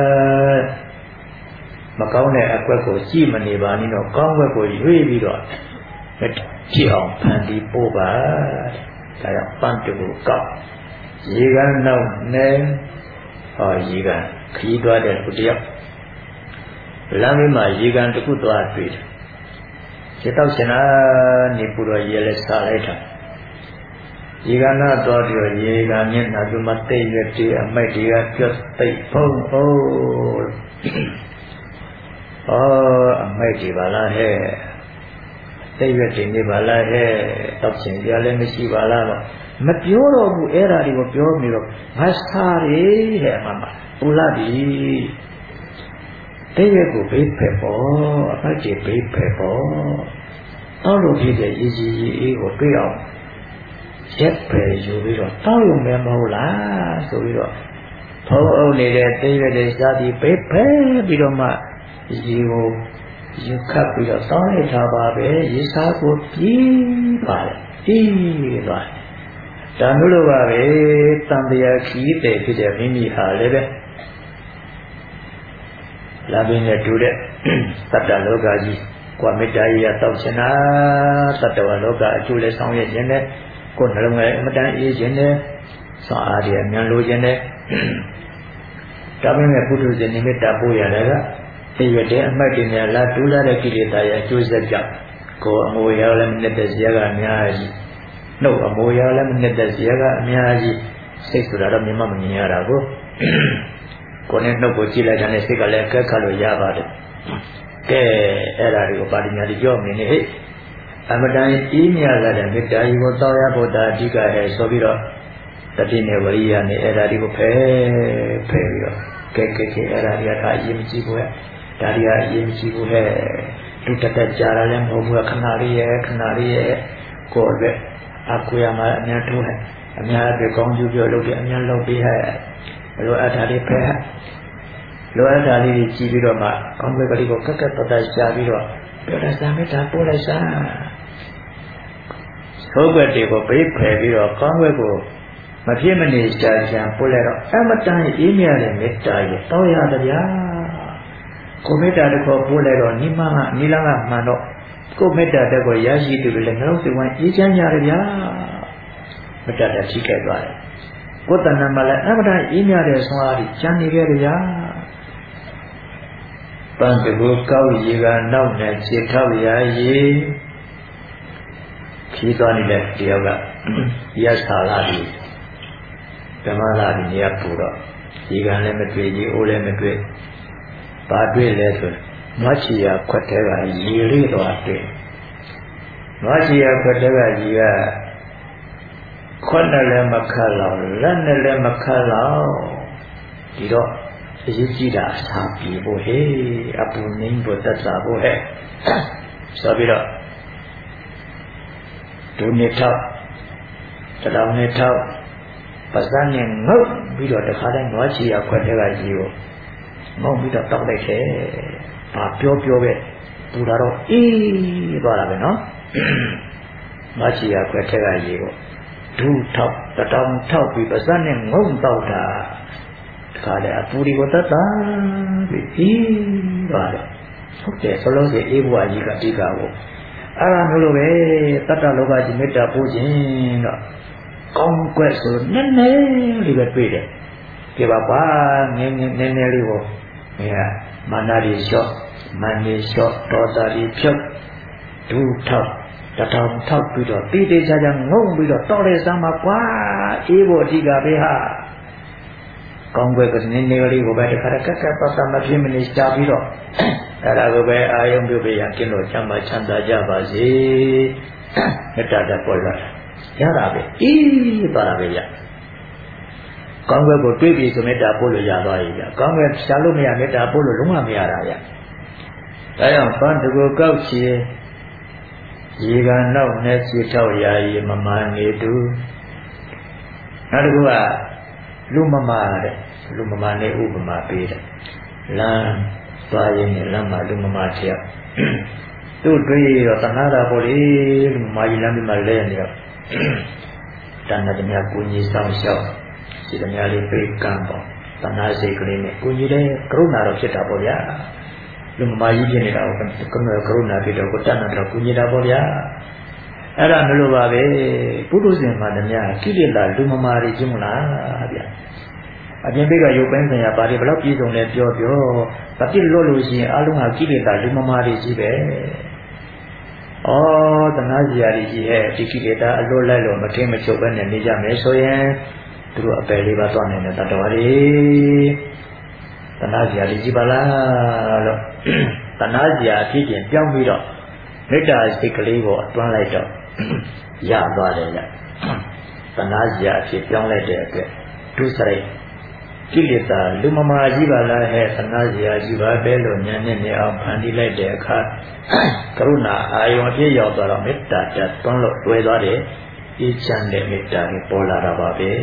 မကောင်းတဲ့အကွက်ကိုကြည့်မနေပါနဲ့တော့ကောင်းဘက်ကိုရွေးပြီးတော့မေတ္တာကြည့်အောင်ဖန်တီးပို့ပါဒါကြောင့်ပန်းတူကောက်ရေကန်နောက်နဲ့ဟောရေကန်ခီးသွားတဲ့လူတယောက်လမ်းမမှာရေကန်တစ်ခုသွားတွေ့တယ်စေတောက်ရှင်နာနေပူတော့ရေလဲစားလိုက်တာရေကန်နာသွားပြီးတော့ရေကန်မျက်နှာကမှတိတ်ရတဲ့အမိုက်တွေကပြတ်သိပ်ဖုံးဟုတ်အော်အမိုက်တွေပါလားဟဲ့သိပ်ရတဲ့နေပါလားဟဲ့တောက်ရှင်ကြလည်းမရှိပါလားမပြောတော့ဘူးအဲ့ဒါတွေကိုပြောနေတော့ငါစားရဟဲ့အမှန်ပါပူလာပြီတဲ့ရဲ့ကိုဘေးဖက်ပေါ်အမိုက်တွေဘေးဖက်ပေါ်တောက်လို့ဖြစ်တဲ့ရည်ရည်အေးကိုတွေ့အောင်ရက်ပဲယူပြီးတော့တောက်ရုံပဲမဟုတ်လားဆိုပြီးတော့ဖုံးအုပ်နေတဲ့တဲ့ရဲ့တွေစားပြီးဘေးဖက်ပြီးတော့မှရေကိုယူခတ်ပြီးတော့တောင်းလိုက်တာပါပဲရေစားကိုပြေးပါတယ်ပြေးသွားတယ်ဒါမျိုးလိုပါပဲတန်တရားခီးတဲ့ဖြစ်တဲ့မိမိဟာလည်းပဲလာပင်နဲ့တူတဲ့တတ္တလောကကြီးကွာမေတ္တာရတောက်ချင်တာတတ္တဝလောကအကျိုးလည်းဆောင်ရခြင်းနဲ့ကိုယ်နှလုံးလည်းအမတန်အေးခြင်းနဲ့စွာအားရအမြန်လိုခြင်းနဲ့ဒါပေမဲ့ပုထုဇဉ်နိမိတ်တာပို့ရတယ်ကသိရတဲ့အမှတ်တွေနဲ့လာတူလာတဲ့ကိလေသာရဲ့အကျိုးဆက်ကြောင့်ကိုယ်အမိုးရောလည်းမနစ်တဲ့ဇေယကအများကြီးနှုတ်အမိုးရောလည်းမနစ်တဲ့ဇေယကအများကြီးစိတ်ဆိုတာတော့မြင်မမမြင်ရတာကိုကိုယ်နဲ့နှုတ်ကိုကြည့်လိုက်တဲ့စိတ်ကလည်းကဲခတ်လို့ရပါတယ်ကဲအဲ့ဒါတွေကိုပါဠိညာတိပြောမနေနဲ့ဟဲ့အမတန်အေးမြလာတဲ့မေတ္တာကြီးကိုတောင်းရဖို့ဒါအဓိကဟဲ့ဆိုပြီးတော့တတိနဲ့ဝရိယနဲ့အဲ့ဒါတွေကိုဖယ်ဖယ်ပြီးတော့ကဲကဲကဲအဲ့ဒါတွေကဒါအရေးမကြီးဘူးဟဲ့ဒါတွေကအရေးမကြီးဘူးဟဲ့လူတက်တက်ကြာလာလည်းမဟုတ်ဘူးခဏလေးရဲ့ခဏလေးရဲ့ကိုယ်ပဲအကူရမှာအများထိုးဟဲ့အများအတွက်ကောင်းကျိုးပြောလို့အများလုပ်ပေးဟဲ့ဘယ်လိုအထာလေးဖဲဟဲ့လိုအပ်တာလေးကြီးပြီးတော့မှကောင်းွယ်ကလေးကိုကက်ကက်ပတ်ပတ်ရှားပြီးတော့ပြောလိုက်စမ်းမေတ္တာပို့လိုက်စမ်းသိုးွက်တွေကိုဘေးဖယ်ပြီးတော့ကောင်းွယ်ကိုမဖြစ်မနေရှားရှားပို့လိုက်တော့အမတန်အေးမြတဲ့မေတ္တာရဲ့တောင်းရတယ်ဗျာကိုမေတ္တာတခေါ်ပို့လိုက်တော့နိမကနိလကမှန်တော့ကိုမေတ္တာတက်ကိုရရှိသူတွေလည်းငါတို့စိတ်ဝမ်းအေးချမ်းကြရတယ်ဗျာမေတ္တာတက်ရှိခဲ့သွားတယ်ကိုယ်တဏ္ဍမှာလည်းအမတန်အေးမြတဲ့ဆွမ်းအားကြီးကျန်နေခဲ့တယ်ဗျာပန်းတကူကောက်ရေကနောက်နဲ့ခြေထောက်ရာရေခီးသွားနေတဲ့တယောက်ကရက်ဆာလာပြီဓမ္မလာပြီနေရာပူတော့ရေကန်လည်းမတွေ့ကြီးအိုးလည်းမတွေ့ဘာတွေ့လဲဆိုနွားချီရခွက်တဲကရေလေးသွားတွေ့နွားချီရခွက်တဲကရေကခွက်နဲ့လည်းမခတ်လောက်လက်နဲ့လည်းမခတ်လောက်ဒီတော့အရေးကြီးတာအစာပြေဖို့ဟဲ့အပူငိမ့်ဖို့သက်သာဖို့ဟဲ့ဆိုပြီးတော့ဒုနှစ်ထောက်တလောင်နှစ်ထောက်ပါးစပ်နဲ့ငုတ်ပြီးတော့တခါတည်းနွားချီရခွက်တဲ့ကကြီးကိုငုတ်ပြီးတော့တောက်လိုက်တယ်။ဘာပြောပြောပဲပူတာတော့အေးသွားတာပဲနော်။နွားချီရခွက်တဲ့ကကြီးကိုဒုထောက်တတောင်ထောက်ပြီးပါးစပ်နဲ့ငုတ်တောက်တာခါလေအပူဒီကိုတတ်တာပြီးအေးပါလေဟုတ်တယ်ဆိုလို့ရှိရင်အေးဘဝကြီးကတိကကိုအဲ့ဒါမျိုးလိုပဲတတ္တလောကကြီးမေတ္တာပို့ခြင်းတော့ကောင်းကွက်ဆိုနည်းနည်းလေးပဲတွေ့တယ်ပြပါပါငင်းငင်းနည်းနည်းလေးကိုမင်းကမာနရီလျှော့မန်ရီလျှော့ဒေါသရီဖြုတ်ဒုထောက်တထောင်ထောက်ပြီးတော့တိတိကျကျငုံပြီးတော့တော်တဲ့စမ်းမှာကွာအေးဖို့အဓိကပဲဟာကောင်းွယ်ကနည်းနည်းလေးကိုပဲတခါတကက်ကပ်ပတ်ပတ်မဖြစ်မနေရှားပြီးတော့အဲ့ဒါကိုပဲအာယုံပြုပြရကင်းလို့ချမ်းသာချမ်းသာကြပါစေမေတ္တာတပေါ်လာရတာပဲအေးပါတာပဲရကောင်းွယ်ကိုတွေးပြီးဆိုမေတ္တာပို့လို့ရသွားပြီဗျကောင်းွယ်ရှားလို့မရမေတ္တာပို့လို့လုံးဝမရတာဗျဒါကြောင့်ပန်းတကူကောက်ချီရေကနောက်နဲ့ခြေထောက်ရာရီမမာနေတူနောက်တစ်ခုကလူမမာတဲ့လူမမာနဲ့ဥပမာပေးတယ်လမ်းသွားရင်းနဲ့လမ်းမှာလူမမာတယောက်သူ့တွေ့ရတော့တဏှာတာပေါ့လေလူမမာကြီးလမ်းမှာလဲနေတော့တဏှာတများကိုကြီးဆောင်လျှောက်ဒီတများလေးပြေးကမ်းပေါ့တဏှာစိတ်ကလေးနဲ့ကိုကြီးတဲ့ကရုဏာတော့ဖြစ်တာပေါ့ဗျာလူမမာကြီးဖြစ်နေတာကိုကမ္ဘာကရုဏာဖြစ်တော့ကိုတဏှာတော့ကိုကြီးတာပေါ့ဗျာအဲ့ဒါမလို့ပါပဲပုထုဇဉ်မှတည်းများကိလေသာလူမမာတွေကျင်းမလားဗျာအပြင်ဘက်ကရုပ်ပိုင်းဆိုင်ရာဘာတွေဘလောက်ပြည့်စုံလဲပြောပြောဘာဖြစ်လို့လို့ရှိရင်အလုံးဟာကိလေသာလူမမာတွေကြီးပဲဩတဏှာကြီးရာကြီးရဲ့ဒီကိလေသာအလွတ်လိုက်လို့မကင်းမချုပ်ပဲနဲ့နေကြမယ်ဆိုရင်သူတို့အပယ်လေးပါသွားနိုင်တဲ့တတ္တဝါတွေတဏှာကြီးရာကြီးပါလားလို့တဏှာကြီးရာဖြစ်ပြန်ပြောင်းပြီးတော့မေတ္တာစိတ်ကလေးကိုအတွန်းလိုက်တော့ရသွားတယ်လေတဏှာကြီးရာဖြစ်ပြောင်းလိုက်တဲ့အတွက်ဒုစရိုက်ကိလေသာလူမမာကြီးပါလားဟဲ့သနာစရာကြီးပါပဲလို့ဉာဏ်နဲ့နေအောင်ဖန်တီးလိုက်တဲ့အခါကရုဏာအာယုံအဖြစ်ရောက်သွားတော့မေတ္တာတတ်သွန်းလို့တွဲသွားတယ်အေးချမ်းတဲ့မေတ္တာကိုပေါ်လာတာပါပဲ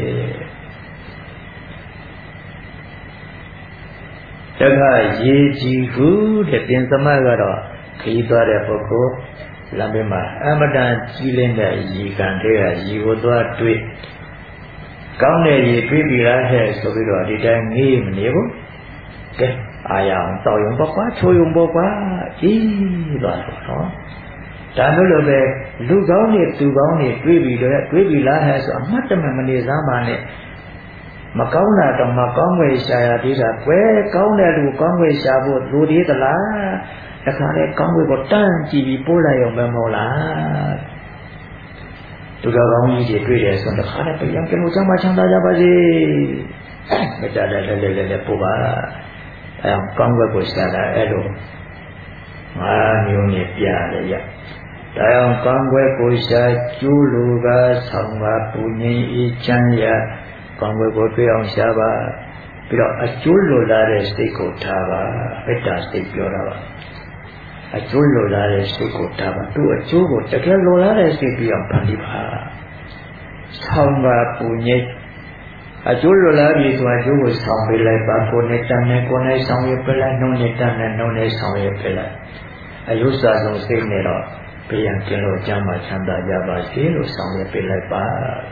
တခါရေကြည်ခုတဲ့ပြင်သမကတော့ခရီးသွားတဲ့ပုဂ္ဂိုလ်လမ်းဘေးမှာအမတန်ကြီးလင်းတဲ့ရေကန်တွေကရေကိုသွားတွေ့ကောင်းတဲ့ရေတွေးပြီးလားဟဲ့ဆိုပြီးတော့ဒီတိုင်းငေးမနေဘူးကဲအာရအောင်တောက်ရုံပေါ့ကွာချိုးရုံပေါ့ကွာကြီးသွားတော့နော်ဒါမျိုးလိုပဲလူကောင်းတွေသူကောင်းတွေတွေးပြီးတော့တွေးပြီးလားဟဲ့ဆိုအမှတ်တမဲ့မနေစားပါနဲ့မကောင်းတာတော့မကောင်းွယ်ရှာရသေးတာကွယ်ကောင်းတဲ့လူကောင်းွယ်ရှာဖို့လူသေးသလားတခါလေကောင်းွယ်ကိုတန်းကြည့်ပြီးပို့လိုက်ရုံပဲမဟုတ်လားသူတော်ကောင်းကြီးတွေတွေ့တယ်ဆိုတော့ခါနဲ့ပြန်ပြန်လို့ချမ်းသာချမ်းသာကြပါစေမေတ္တာနဲ့လည်းလည်းလည်းပို့ပါအဲကောင်းွယ်ကိုရှာတာအဲ့လိုငါမျိုးနဲ့ပြရတယ်ရဒါအောင်ကောင်းွယ်ကိုရှာကျိုးလူကဆောင်ပါပူငြိမ်းအေးချမ်းရကောင်းွယ်ကိုတွေ့အောင်ရှာပါပြီးတော့အကျိုးလိုလာတဲ့စိတ်ကိုထားပါမေတ္တာစိတ်ပြောတာပါအကျိုးလိုလားတဲ့စိတ်ကိုထားပါသူ့အကျိုးကိုတကယ်လိုလားတဲ့စိတ်ပြီးအောင်ဖန်တီးပါဆောင်ပါပူငြိမ်းအကျိုးလိုလားပြီဆိုအကျိုးကိုဆောင်ပေးလိုက်ပါကိုယ်နဲ့တန်နဲ့ကိုယ်နဲ့ဆောင်ရပြလိုက်နှုံးနဲ့တန်နဲ့နှုံးနဲ့ဆောင်ရပြလိုက်အယုစာဆုံးစိတ်နဲ့တော့ပြန်ကျင်လို့ကြမ်းမှချမ်းသာကြပါစေလို့ဆောင်ရပြလိုက်ပါ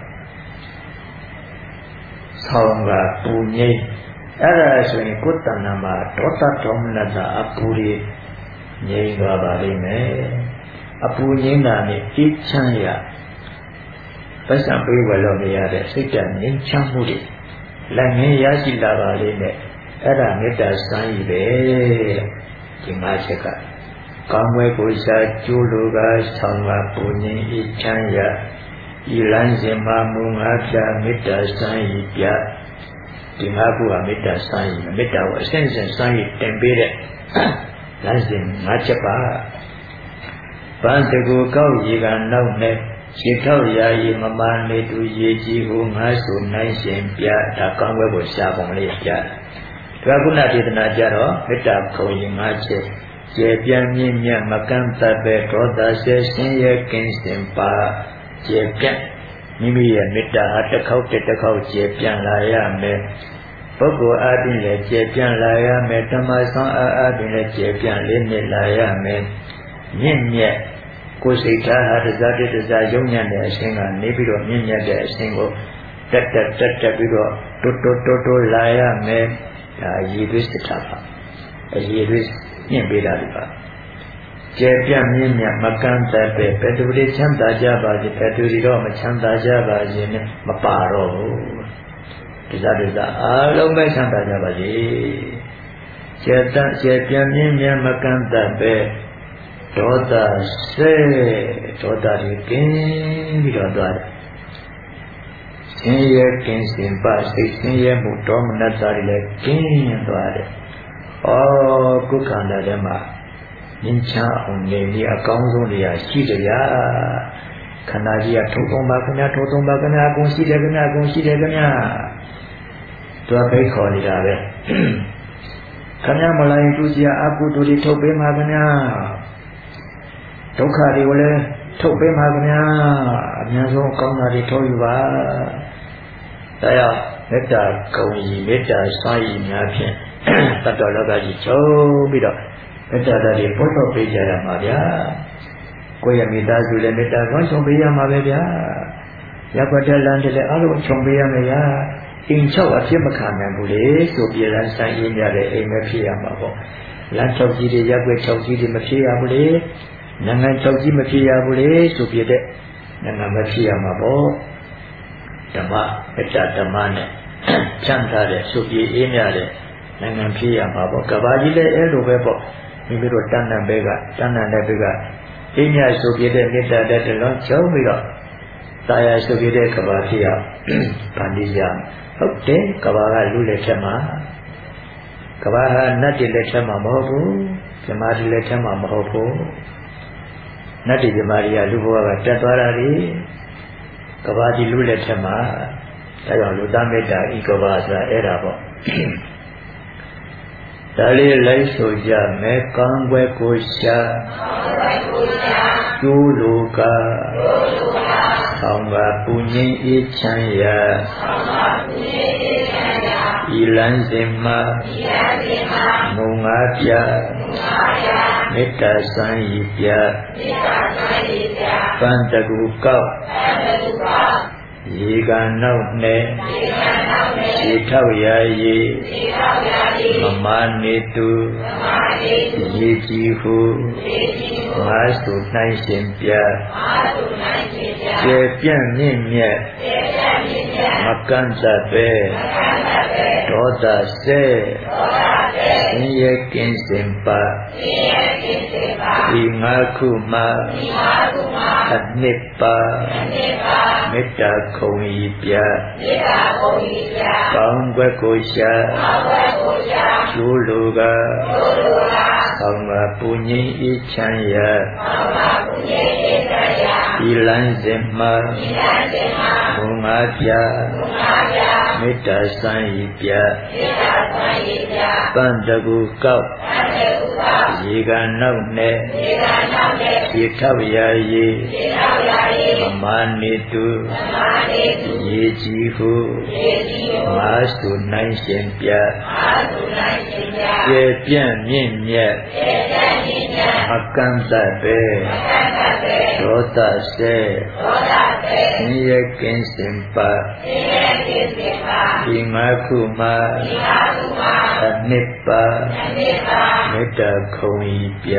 ဆောင်ပါပူငြိမ်းအဲ့ဒါဆိုရင်ကိုယ်တဏ္ဍာမှာဒေါသဒေါမနတာအပူတွေငြိမ်းသွားပါလိမ့်မယ်အပူငြိမ်းတာနဲ့အေးချမ်းရပတ်စံပေးဝယ်လို့မရတဲ့စိတ်ဓာတ်ငြိမ်းချမ်းမှုတွေလည်းငြိမ်းရရှိလာပါလိမ့်မယ်အဲ့ဒါမေတ္တာစမ်းရည်ပဲဒီမှာချက်ကကောင်းဝဲကိုရှာကျိုးလိုကဆောင်ပါပူငြိမ်းအေးချမ်းရဤလန်းစဉ်မှာမူငါပြမေတ္တာစမ်းရည်ပြဒီငါခုကမေတ္တာစမ်းရည်မေတ္တာကိုအစဉ်စဉ်စမ်းရည်တင်ပေးတဲ့လမ်းစဉ်ငါချက်ပါဗန္တကူကောက်ရေကနောက်နဲ့ခြေထောက်ရာရီမမာနေသူရေကြီးကိုငါဆိုနိုင်ရှင်ပြဒါကောင်းဘက်ကိုရှာပုံလေးပြဒါကုဏဒေသနာကြတော့မေတ္တာခုံရင်ငါချက်ကျေပြန့်မြင့်မြတ်မကန့်တတ်ပဲဒေါသဆေရှင်ရဲ့ကင်းစင်ပါကျေပြန့်မိမိရဲ့မေတ္တာဟာတစ်ခေါက်တစ်ခေါက်ကျေပြန့်လာရမယ်ပုဂ္ဂိုလ်အားဖြင့်လည်းကျေပြန့်လာရမယ်ဓမ္မဆောင်အားအားဖြင့်လည်းကျေပြန့်လေးနှစ်လာရမယ်မြင့်မြတ်ကိုယ်စိတ်ထားဟာတရားတည်းတရားယုံညံ့တဲ့အခြင်းကနေပြီးတော့မြင့်မြတ်တဲ့အခြင်းကိုတက်တက်တက်တက်ပြီးတော့တွတ်တွတ်တွတ်တွတ်လာရမယ်ဒါရည်သွေးစစ်တာပါအရည်သွေးမြင့်ပေးတာဒီပါကျေပြန့်မြင့်မြတ်မကန့်တတ်ပဲဘယ်သူတွေချမ်းသာကြပါစေဘယ်သူတွေတော့မချမ်းသာကြပါစေနဲ့မပါတော့ဘူးတရားတရားအားလုံးပဲချမ်းသာကြပါစေကျေတတ်ကျေပြန့်မြင့်မြတ်မကန့်တတ်ပဲဒေါသစေဒေါသတွေကင်းပြီးတော့သွားတယ်ဆင်းရဲကင်းစင်ပါစိတ်ဆင်းရဲမှုဒေါမနတ္တာတွေလည်းကင်းသွားတယ်ဩကုက္ခန္တထဲမှာမြင့်ချအောင်နေပြီးအကောင်းဆုံးတရားရှိကြရခန္ဓာကြီးကထုံထုံပါခင်ဗျာထုံထုံပါခင်ဗျာအကုန်ရှိတယ်ခင်ဗျာအကုန်ရှိတယ်ခင်ဗျာသူကဖိတ်ခေါ်နေတာပဲခင်ဗျာမလာရင်သူကြီးအကုသိုလ်တွေထုတ်ပေးမှာခင်ဗျာဒုက္ခတွေကိုလည်းထုတ်ပေးမှာခင်ဗျာအများဆုံးကောင်းတာတွေထုတ်ယူပါဒါကြောင့်မေတ္တာကုံကြီးမေတ္တာစွမ်းရည်များဖြင့်တတ္တလောကကြီးချုပ်ပြီးတော့မေတ္တာဓာတ်တွေပို့တော့ပေးကြရမှာဗျာကိုယ့်ရဲ့မိသားစုလည်းမေတ္တာကောင်းချုပ်ပေးရမှာပဲဗျာရပ်ကွက်တဲ့လမ်းတွေလည်းအားလုံးချုပ်ပေးရမယ်ဗျာအိမ်ချုပ်အဖြစ်မခံနိုင်ဘူးလေဆိုပြေလန်းဆိုင်ရင်းရတဲ့အိမ်ပဲဖြစ်ရမှာပေါ့လမ်းချုပ်ကြီးတွေရပ်ကွက်ချုပ်ကြီးတွေမဖြစ်ရဘူးလေနိုင်ငံချုပ်ကြီးမဖြစ်ရဘူးလေဆိုပြတဲ့နိုင်ငံမဖြစ်ရမှာပေါ့ဓမ္မအတ္တဓမ္မနဲ့ချမ်းသာတဲ့စုပြေအေးမြတဲ့နိုင်ငံဖြစ်ရမှာပေါ့ကဘာကြီးလည်းအဲ့လိုပဲပေါ့မိမိတို့တဏ္ဍဘဲကတဏ္ဍတဲ့ဘက်ကအေးမြစုပြေတဲ့မေတ္တာတဲ့တလုံးကျုံပြီးတော့တာယာစုပြေတဲ့ကဘာဖြစ်ရဗန္ဒီရဟုတ်တယ်ကဘာကလူလက်ထက်မှာကဘာဟာနတ်တွေလက်ထက်မှာမဟုတ်ဘူးဇမားတွေလက်ထက်မှာမဟုတ်ဘူးနတ်တွေဇမားတွေကလူဘဝကတက်သွားတာလေကဘာကြီးလူလက်ထက်မှာဒါကြောင့်လူသားမေတ္တာဤကဘာဆိုတာအဲ့ဒါပေါ့ဒါလေးလိုက်ဆိုကြမယ်ကံွယ်ကိုရှာကျိုးလိုကဆောင်ပါပူငိမ့်အေးချမ်းရာဤလန်းစဉ်မှာငုံငါပြမေတ္တာစံဤပြပန်းတကူကောက်ရေကနောက်နဲ့ခြေထောက်ရာရေမမနေသူရေကြည်ဟုငါစုနိုင်ရှင်ပြကျေပြန့်မြင့်မြတ်မကန့်သတ်ပဲဒေါသဆဲဆင်းရဲကင်းစင်ပါဒီငါခုမှအနှစ်ပါမေတ္တာခုံဤပြကောင်းွက်ကိုရှာကျိုးလိုကဆောင်ပါပူငိမ့်အေးချမ်းရာဒီလန်းစဉ်မှာဘုံငါပြမေတ္တာစံဤပြပန်းတကူကောက်ရေကနောက်နဲ့ရေထောက်ရာရေမမနေသူရေကြည်ဟုငါစုနိုင်ရှင်ပြကျေပြန့်မြင့်မြတ်အကန့်သတ်ပဲဒေါသဆဲဆင်းရဲကင်းစင်ပါဒီငါခုမှအနှစ်ပါမေတ္တာခုံဤပြ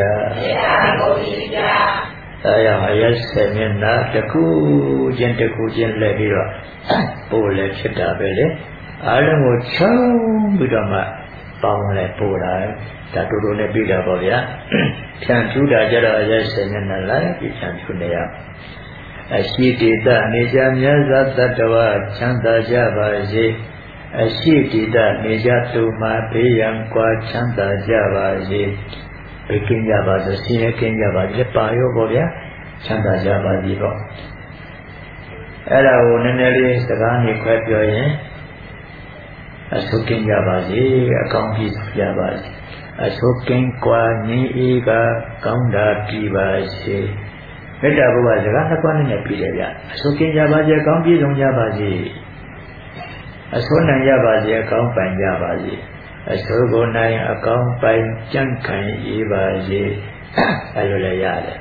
အဲရအရက်ဆက်မျက်နှာတစ်ခုချင်းတစ်ခုချင်းလဲပြီးတော့ပို့လဲဖြစ်တာပဲလေအားလုံးကိုချောင်းပြီးတော့မှပေါင်းလဲပို့တာဒါတူတူနဲ့ပြီးတာပေါ့ဗျာဖြန့်ဖြူးတာကြတော့အရက်ဆက်မျက်နှာလိုက်ပြီးဖြန့်ဖြူးနေရအရှိတေတနေကြမြတ်စွာတတ္တဝါချမ်းသာကြပါစေအရှိတေတနေကြသူမှာဘေးရန်ကွာချမ်းသာကြပါစေဘေးကင်းကြပါစေဆင်းရဲကင်းကြပါစေပါရောပေါ့ဗျာချမ်းသာကြပါစေတော့အဲ့ဒါကိုနည်းနည်းလေးစကားနဲ့ခွဲပြောရင်အဆုကင်းကြပါစေအကောင်းကြီးကြပါစေအဆုကင်းကွာငြိမ်းအေးကကောင်းတာပြည်ပါစေမေတ္တာဘုရားစကားနှစ်ခွန်းနဲ့ပြည်တယ်ဗျအဆုကင်းကြပါစေကောင်းပြည့်စုံကြပါစေအဆုနိုင်ကြပါစေအကောင်းပိုင်ကြပါစေအဆုကိုနိုင်အကောင်းပိုင်ကြံ့ခိုင်ရေးပါစေအဲလိုလည်းရတယ်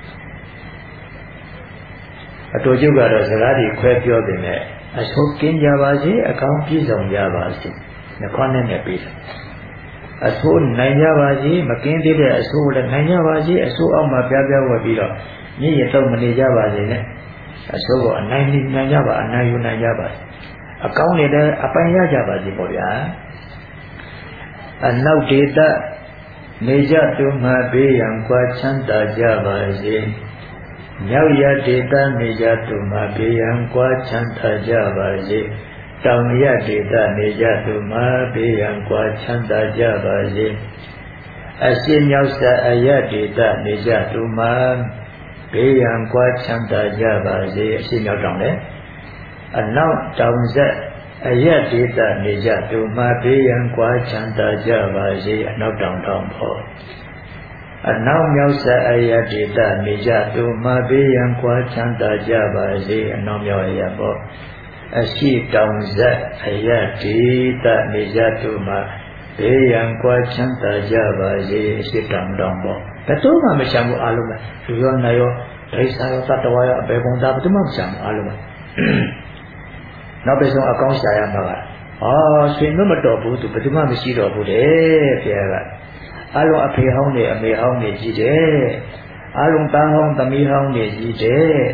အတူတူကတော့စကားတွေခွဲပြောတယ်နဲ့အဆုကင်းကြပါစေအကောင်းပြည့်စုံကြပါစေနှစ်ခွန်းနဲ့ပြည်တယ်အဆိုးနိုင်ကြပါစေမကင်းသေးတဲ့အဆိုးလည်းနိုင်ကြပါစေအဆိုးအောက်မှာပြပြဝက်ပြီးတော့မြင့်ရတော့မနေကြပါစေနဲ့အဆိုးကိုအနိုင်နိုင်ကြပါအနိုင်ယူနိုင်ကြပါအကောင်းနေတဲ့ အပိုင်ရကြပါစေပေါ့ဗျာအနောက်ဒေသနေကြသူမှာဘေးရန်ကွာချမ်းသာကြပါစေမြောက်ရဒေသနေကြသူမှာဘေးရန်ကွာချမ်းသာကြပါစေတောင်ရဒေသနေကြသူမှာဘေးရန်ကွာချမ်းသာကြပါစေအရှိမြောက်ဆက်အရဒေသနေကြသူမှာဘေးရန်ကွာချမ်းသာကြပါစေအရှိမြောက်တောင်လည်းအနောက်တောင်ဆက်အရဒေသနေကြသူမှာဘေးရန်ကွာချမ်းသာကြပါစေအနောက်တောင်တောင်ဖို့အနောက်မြောက်ဆက်အရဒေသနေကြသူမှာဘေးရန်ကွာချမ်းသာကြပါစေအနောက်မြောက်အရပေါ့အရှိတောင်ဆက်အရဒေသနေကြသူမှာဘေးရန်ကွာချမ်းသာကြပါစေအရှိတောင်တောင်ပေါ့ဘယ်တော့မှမချမ်းဘူးအားလုံးပဲလူရောနာရောဒိဋ္ဌာရောတတ္တဝါရောအပေပုံသားဘယ်တော့မှမချမ်းဘူးအားလုံးပဲနောက်ပြီးဆုံးအကောင်းရှာရမှာကဟာဆွေမျိုးမတော်ဘူးသူဘယ်သူမှမရှိတော့ဘူးတဲ့ဘုရားကအလုံးအဖေဟောင်းနေအမေဟောင်းနေကြီးတယ်အလုံးသားဟောင်းသမီးဟောင်းနေကြီးတယ်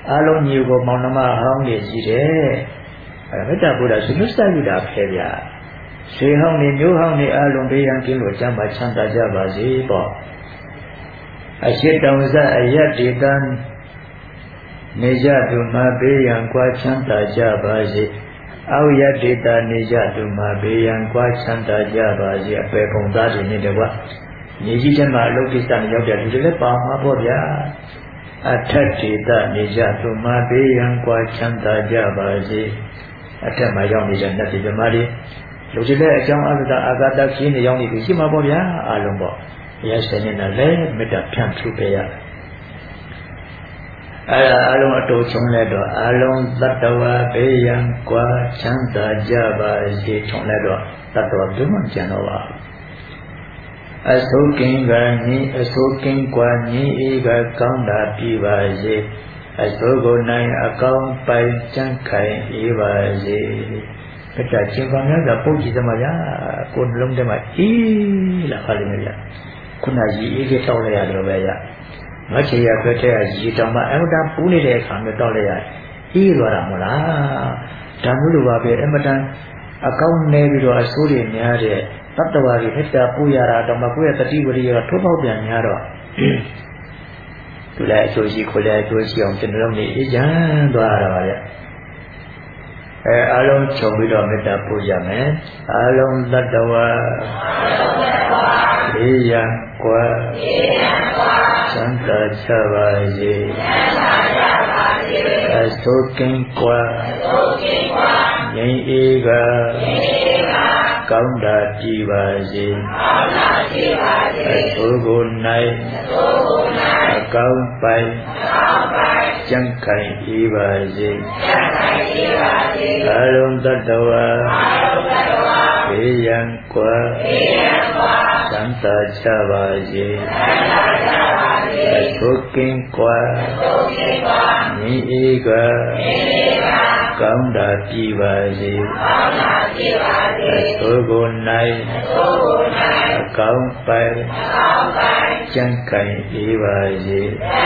အားလုံးညီကိုမောင်နှမဟောင်းနေရှိတယ်အဲမေတ္တာဘုရားဆွေမျိုးစားယူတာဖဲဗျာဆွေဟောင်းနေမျိုးဟောင်းနေအားလုံးဘေးရန်ကင်းလို့ကျမ်းမာချမ်းသာကြပါစေပေါ့အရှိတောင်စအယတ်ဒေသနေကြသူမှာဘေးရန်ကွာချမ်းသာကြပါစေအောက်ရဒေသနေကြသူမှာဘေးရန်ကွာချမ်းသာကြပါစေအပေပုံသားတွေနဲ့တကွညီကြီးချက်မှာအလုပ်ကိစ္စနဲ့ရောက်တဲ့လူတွေလည်းပါမှာပေါ့ဗျာအထက်ဒေသနေကြသူမှာဘေးရန်ကွာချမ်းသာကြပါစေအထက်မှာရောက်နေတဲ့နတ်ပြည်ဓမ္မတွေလူတွေလည်းအကြောင်းအသအာဂတခင်းနေရောက်နေပြီရှိမှာပေါ့ဗျာအားလုံးပေါ့ဘုရားရှင်နဲ့လည်းမေတ္တာဖြန့်ဖြူပေးရအဲဒါအလုံးအတူချုံလဲတော့အလုံးသတ္တဝါဘေးရန်ကွာချမ်းသာကြပါစေချုံလဲတော့တတ္တဝါဘယ်မှကျန်တော့ပါအစိုးကင်းကညီအစိုးကင်းကွာညီအေးကကောင်းတာပြပါစေအစိုးကိုနိုင်အကောင်းပိုင်ကြံ့ခိုင်အေးပါစေမေတ္တာရှင်ပါများကပုတ်ကြည့်သမားဗျာကိုယ်နှလုံးထဲမှာအေးလာပါလိမ့်မယ်ဗျာခုနကြီးအေးကြီးတောက်လိုက်ရတယ်ပဲဗျာငါချေရခွဲတဲ့ရေတောင်မှအမတန်ပူးနေတဲ့အခါမျိုးတောက်လိုက်ရအေးသွားတာမလားဒါမျိုးလိုပါပဲအမတန်အကောင်းနေပြီးတော့အဆိုးတွေများတဲ့တတ္တဝါတွေမေတ္တာပူရတာတော့မှကိုယ့်ရဲ့တတိဝရိယထိုးပေါက်ပြန်များတော့သူလည်းအကျိုးရှိကိုလည်းအကျိုးရှိအောင်ကျွန်တော်တို့နေအေးချမ်းသွားတာပါဗျအဲအလုံးခြုံပြီးတော့မေတ္တာပူရမယ်အလုံးတတ္တဝါဘေးရန်ကွာချမ်းသာကြပါစေအစိုးကင်းကွာငြိမ်းအေးကကောင်းတာကြည်ပါစေအစိုးကိုနိုင်အကောင်းပိုင်ကြံ့ခိုင်အေးပါစေအလုံးတတ္တဝါဘေးရန်ကွာချမ်းသာကြပါစေအစိုးကင်းကွာငြိမ်းအေးကကောင်းတာကြည်ပါစေအစိုးကိုနိုင်အကောင်းပိုင်ကြံ့ခိုင်အေးပါစေ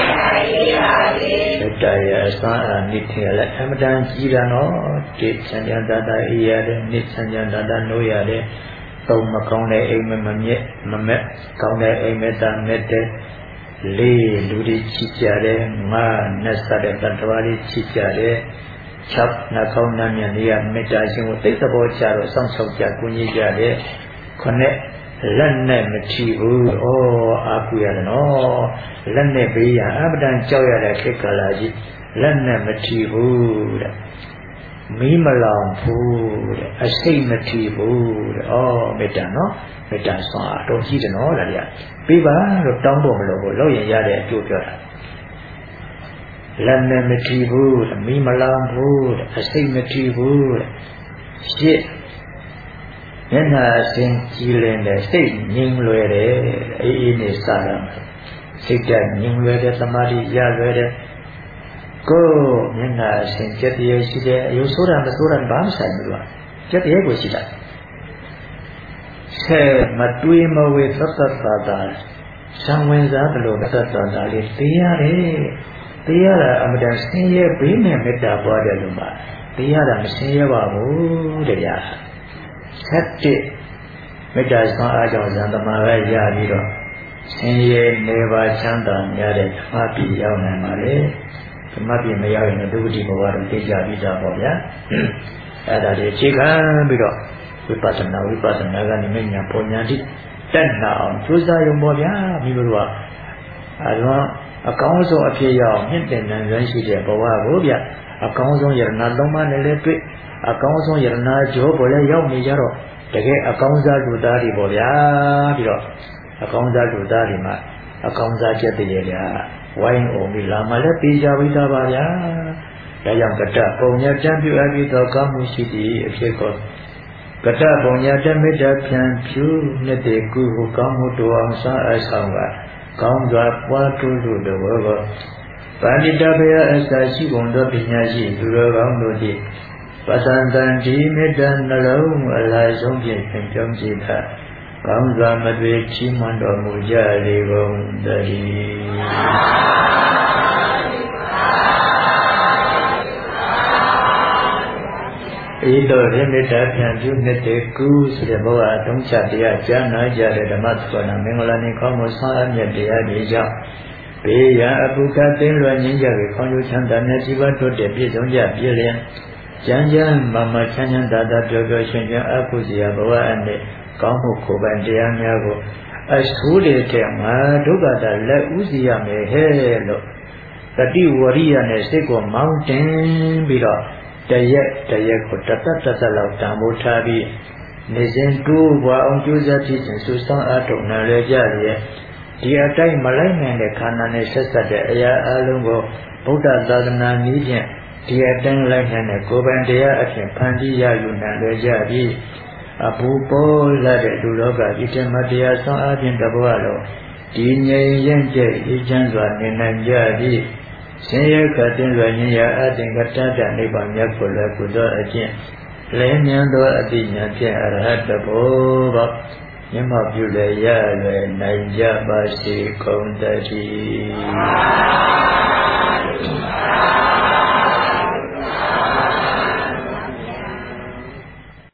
သတ္တရအစွမ်းအာနိထေလည်းအမတန်ကြီးတာနော်တိချမ်းချမ်းသာသာအေးရတယ်နိချမ်းချမ်းသာသာနိုးရတယ်သုံးမကောင်းတဲ့အိမ်မမမြက်မမက်ကောင်းတဲ့အိမ်မသာမြက်တဲ့လေးလူတွေချစ်ကြတယ်ငါနဲ့စတဲ့တတ္တဝါတွေချစ်ကြတယ်၆နှကောင်းနှမြတ်နေရမေတ္တာရှင်ကိုသိသဘောချတော့စောင့်ရှောက်ကြကုညီကြတယ်ခုနှစ်လက်နဲ့မထီဘူးဩအာကူရတယ်နော်လက်နဲ့ဘေးရအပဒံကြောက်ရတဲ့ခေတ်ကာလကြီးလက်နဲ့မထီဘူးတဲ့မီးမလောင်ဘူးတဲ့အစိတ်မထီဘူးတဲ့ဩမေတ္တာနော်မေတ္တာဆွမ်းအတော်ကြီးတယ်နော်ဒါတွေကပေးပါလို့တောင်းဖို့မလို့ဘူးလောက်ရင်ရတဲ့အကျိုးပြောတာလက်နဲ့မထီဘူးမီးမလောင်ဘူးတဲ့အစိတ်မထီဘူးတဲ့ရှစ်မျက်နှာအစဉ်ကြည်လင်တဲ့စိတ်ငြိမ်လွယ်တယ်အေးအေးနဲ့စားရမယ်စိတ်ဓာတ်ငြိမ်လွယ်တဲ့သမာဓိရလွယ်တဲ့ကိုယ်မျက်နှာအစဉ်ကြက်တည်းရှိတဲ့အယုဆိုးတာမဆိုးတာဘာမှဆိုင်ဘူးကွာကြက်တည်းကိုရှိတာဆဲမတွေးမဝေသတ္တသာသာဇံဝင်စားဘလို့သတ္တသာသာလေးသိရတယ်သိရတာအမတန်ဆင်းရဲဘေးနဲ့မေတ္တာပွားတယ်လို့ပါသိရတာမဆင်းရဲပါဘူးတဲ့ဗျာဆက်တဲ့မေတ္တာဆွမ်းအားကြောင့်ဇံသမားပဲရပြီးတော့ဆင်းရဲနေပါချမ်းသာများတဲ့ဓမ္မပြည်ရောက်နိုင်ပါလေဓမ္မပြည်မရောက်ရင်ဒုက္ခတိဘဝတော့သိကြပြီးသားပေါ့ဗျာအဲ့ဒါတွေအခြေခံပြီးတော့ဝိပဿနာဝိပဿနာကနေမြညာပုံညာတိတက်နာအောင်ကြိုးစားရုံပေါ့ဗျာမိတို့ကအဲတော့အကောင်းဆုံးအဖြစ်ရအောင်မြင့်တင်နိုင်ရန်ရှိတဲ့ဘဝကိုဗျအကောင်းဆုံးယရဏသုံးပါးနဲ့လည်းတွေ့အကောင်းဆုံးယရဏကျော်ပေါ်လည်းရောက်နေကြတော့တကယ်အကောင်းစားလူသားတွေပေါ့ဗျာပြီးတော့အကောင်းစားလူသားတွေမှာအကောင်းစားချက်တည်းရဲ့ဗျာဝိုင်းအောင်ပြီးလာမှလည်းပြေကြပြီးသားပါဗျာဒါကြောင့်ကတ္တပုံညာတံပြုအပ်ပြီးတော့ကောင်းမှုရှိသည့်အဖြစ်ကိုကတ္တပုံညာတမေတ္တာဖြံဖြူနှစ်တေကုဟုကောင်းမှုတော်အောင်စားအဆောင်ကကောင်းစွာပွားထုလို့တော်ဘောပါဏိတဘယအစရှိကုန်သောပညာရှိသူတော်ကောင်းတို့သည်ပသံတန်ဒီမေတ္တာနှလုံးအလားဆုံးဖြင့်ပြန်ပြောင်းကြည့်တာကောင်းစွာမတွေ့ချီးမွမ်းတော်မူကြလေကုန်သတည်းဤသို့ရမေတ္တာဖြန့်ပြုနှစ်တေကုဆိုတဲ့ဘဝအတုံးချတရားကြားနာကြတဲ့ဓမ္မသဘောနာမင်္ဂလာနေကောင်းမှုဆောင်အပ်မြတ်တရားတွေကြောင့်ဘေးရန်အပုကသိလွယ်ငြိမ်းကြပြီးခေါင်းကျိုးချမ်းသာမြတ်ကြီးပွားထွတ်တဲ့ပြည့်စုံကြပြည့်လျက်ကျမ်းကျမ်းမာမချမ်းချမ်းသာသာပျော်ပျော်ရွှင်ရွှင်အကုစီယဘဝအနှင့်ကောင်းမှုကိုယ်ပိုင်တရားများကိုအဆိုးတဲ့မှာဒုက္ခတာလက်ဥစီရမယ်ဟဲ့လို့တတိဝရိယနဲ့စိတ်ကိုမောင်းတင်ပြီးတော့တရက်တရက်ကိုတသက်တသက်လောက်တန်ဖိုးထားပြီးနေစဉ်တိုးပွားအောင်ကြိုးစားကြည့်ခြင်းစုဆောင်အထောက်နာရကြရဲ့ဒီအတိုင်းမလိုက်နိုင်တဲ့ခန္ဓာနဲ့ဆက်ဆက်တဲ့အရာအလုံးကိုဗုဒ္ဓသာသနာနည်းဖြင့်ဒီအတိုင်းလိုက်နိုင်တဲ့ကိုယ်ပိုင်တရားအဖြစ်ဖန်တီးရယူနိုင်ရကြပြီးအဘူပေါ်လာတဲ့လူလောကဤတမတရားဆောင်အပြင်တဘဝလုံးဒီငြိမ်ရင်ကျဲ့ဤချမ်းစွာနေနိုင်ကြပြီးဆင်းရဲကတင်လွယ်ခြင်းရာအတင်ကတ္တနိဗ္ဗာန်မြတ်ကိုလည်းကုသိုလ်အကျင့်လဲမြန်းသောအတိညာဖြင့်အရဟတဘောကမျက်မှောက်ပြုလည်းရလွယ်နိုင်ကြပါစေကုန်သတည်း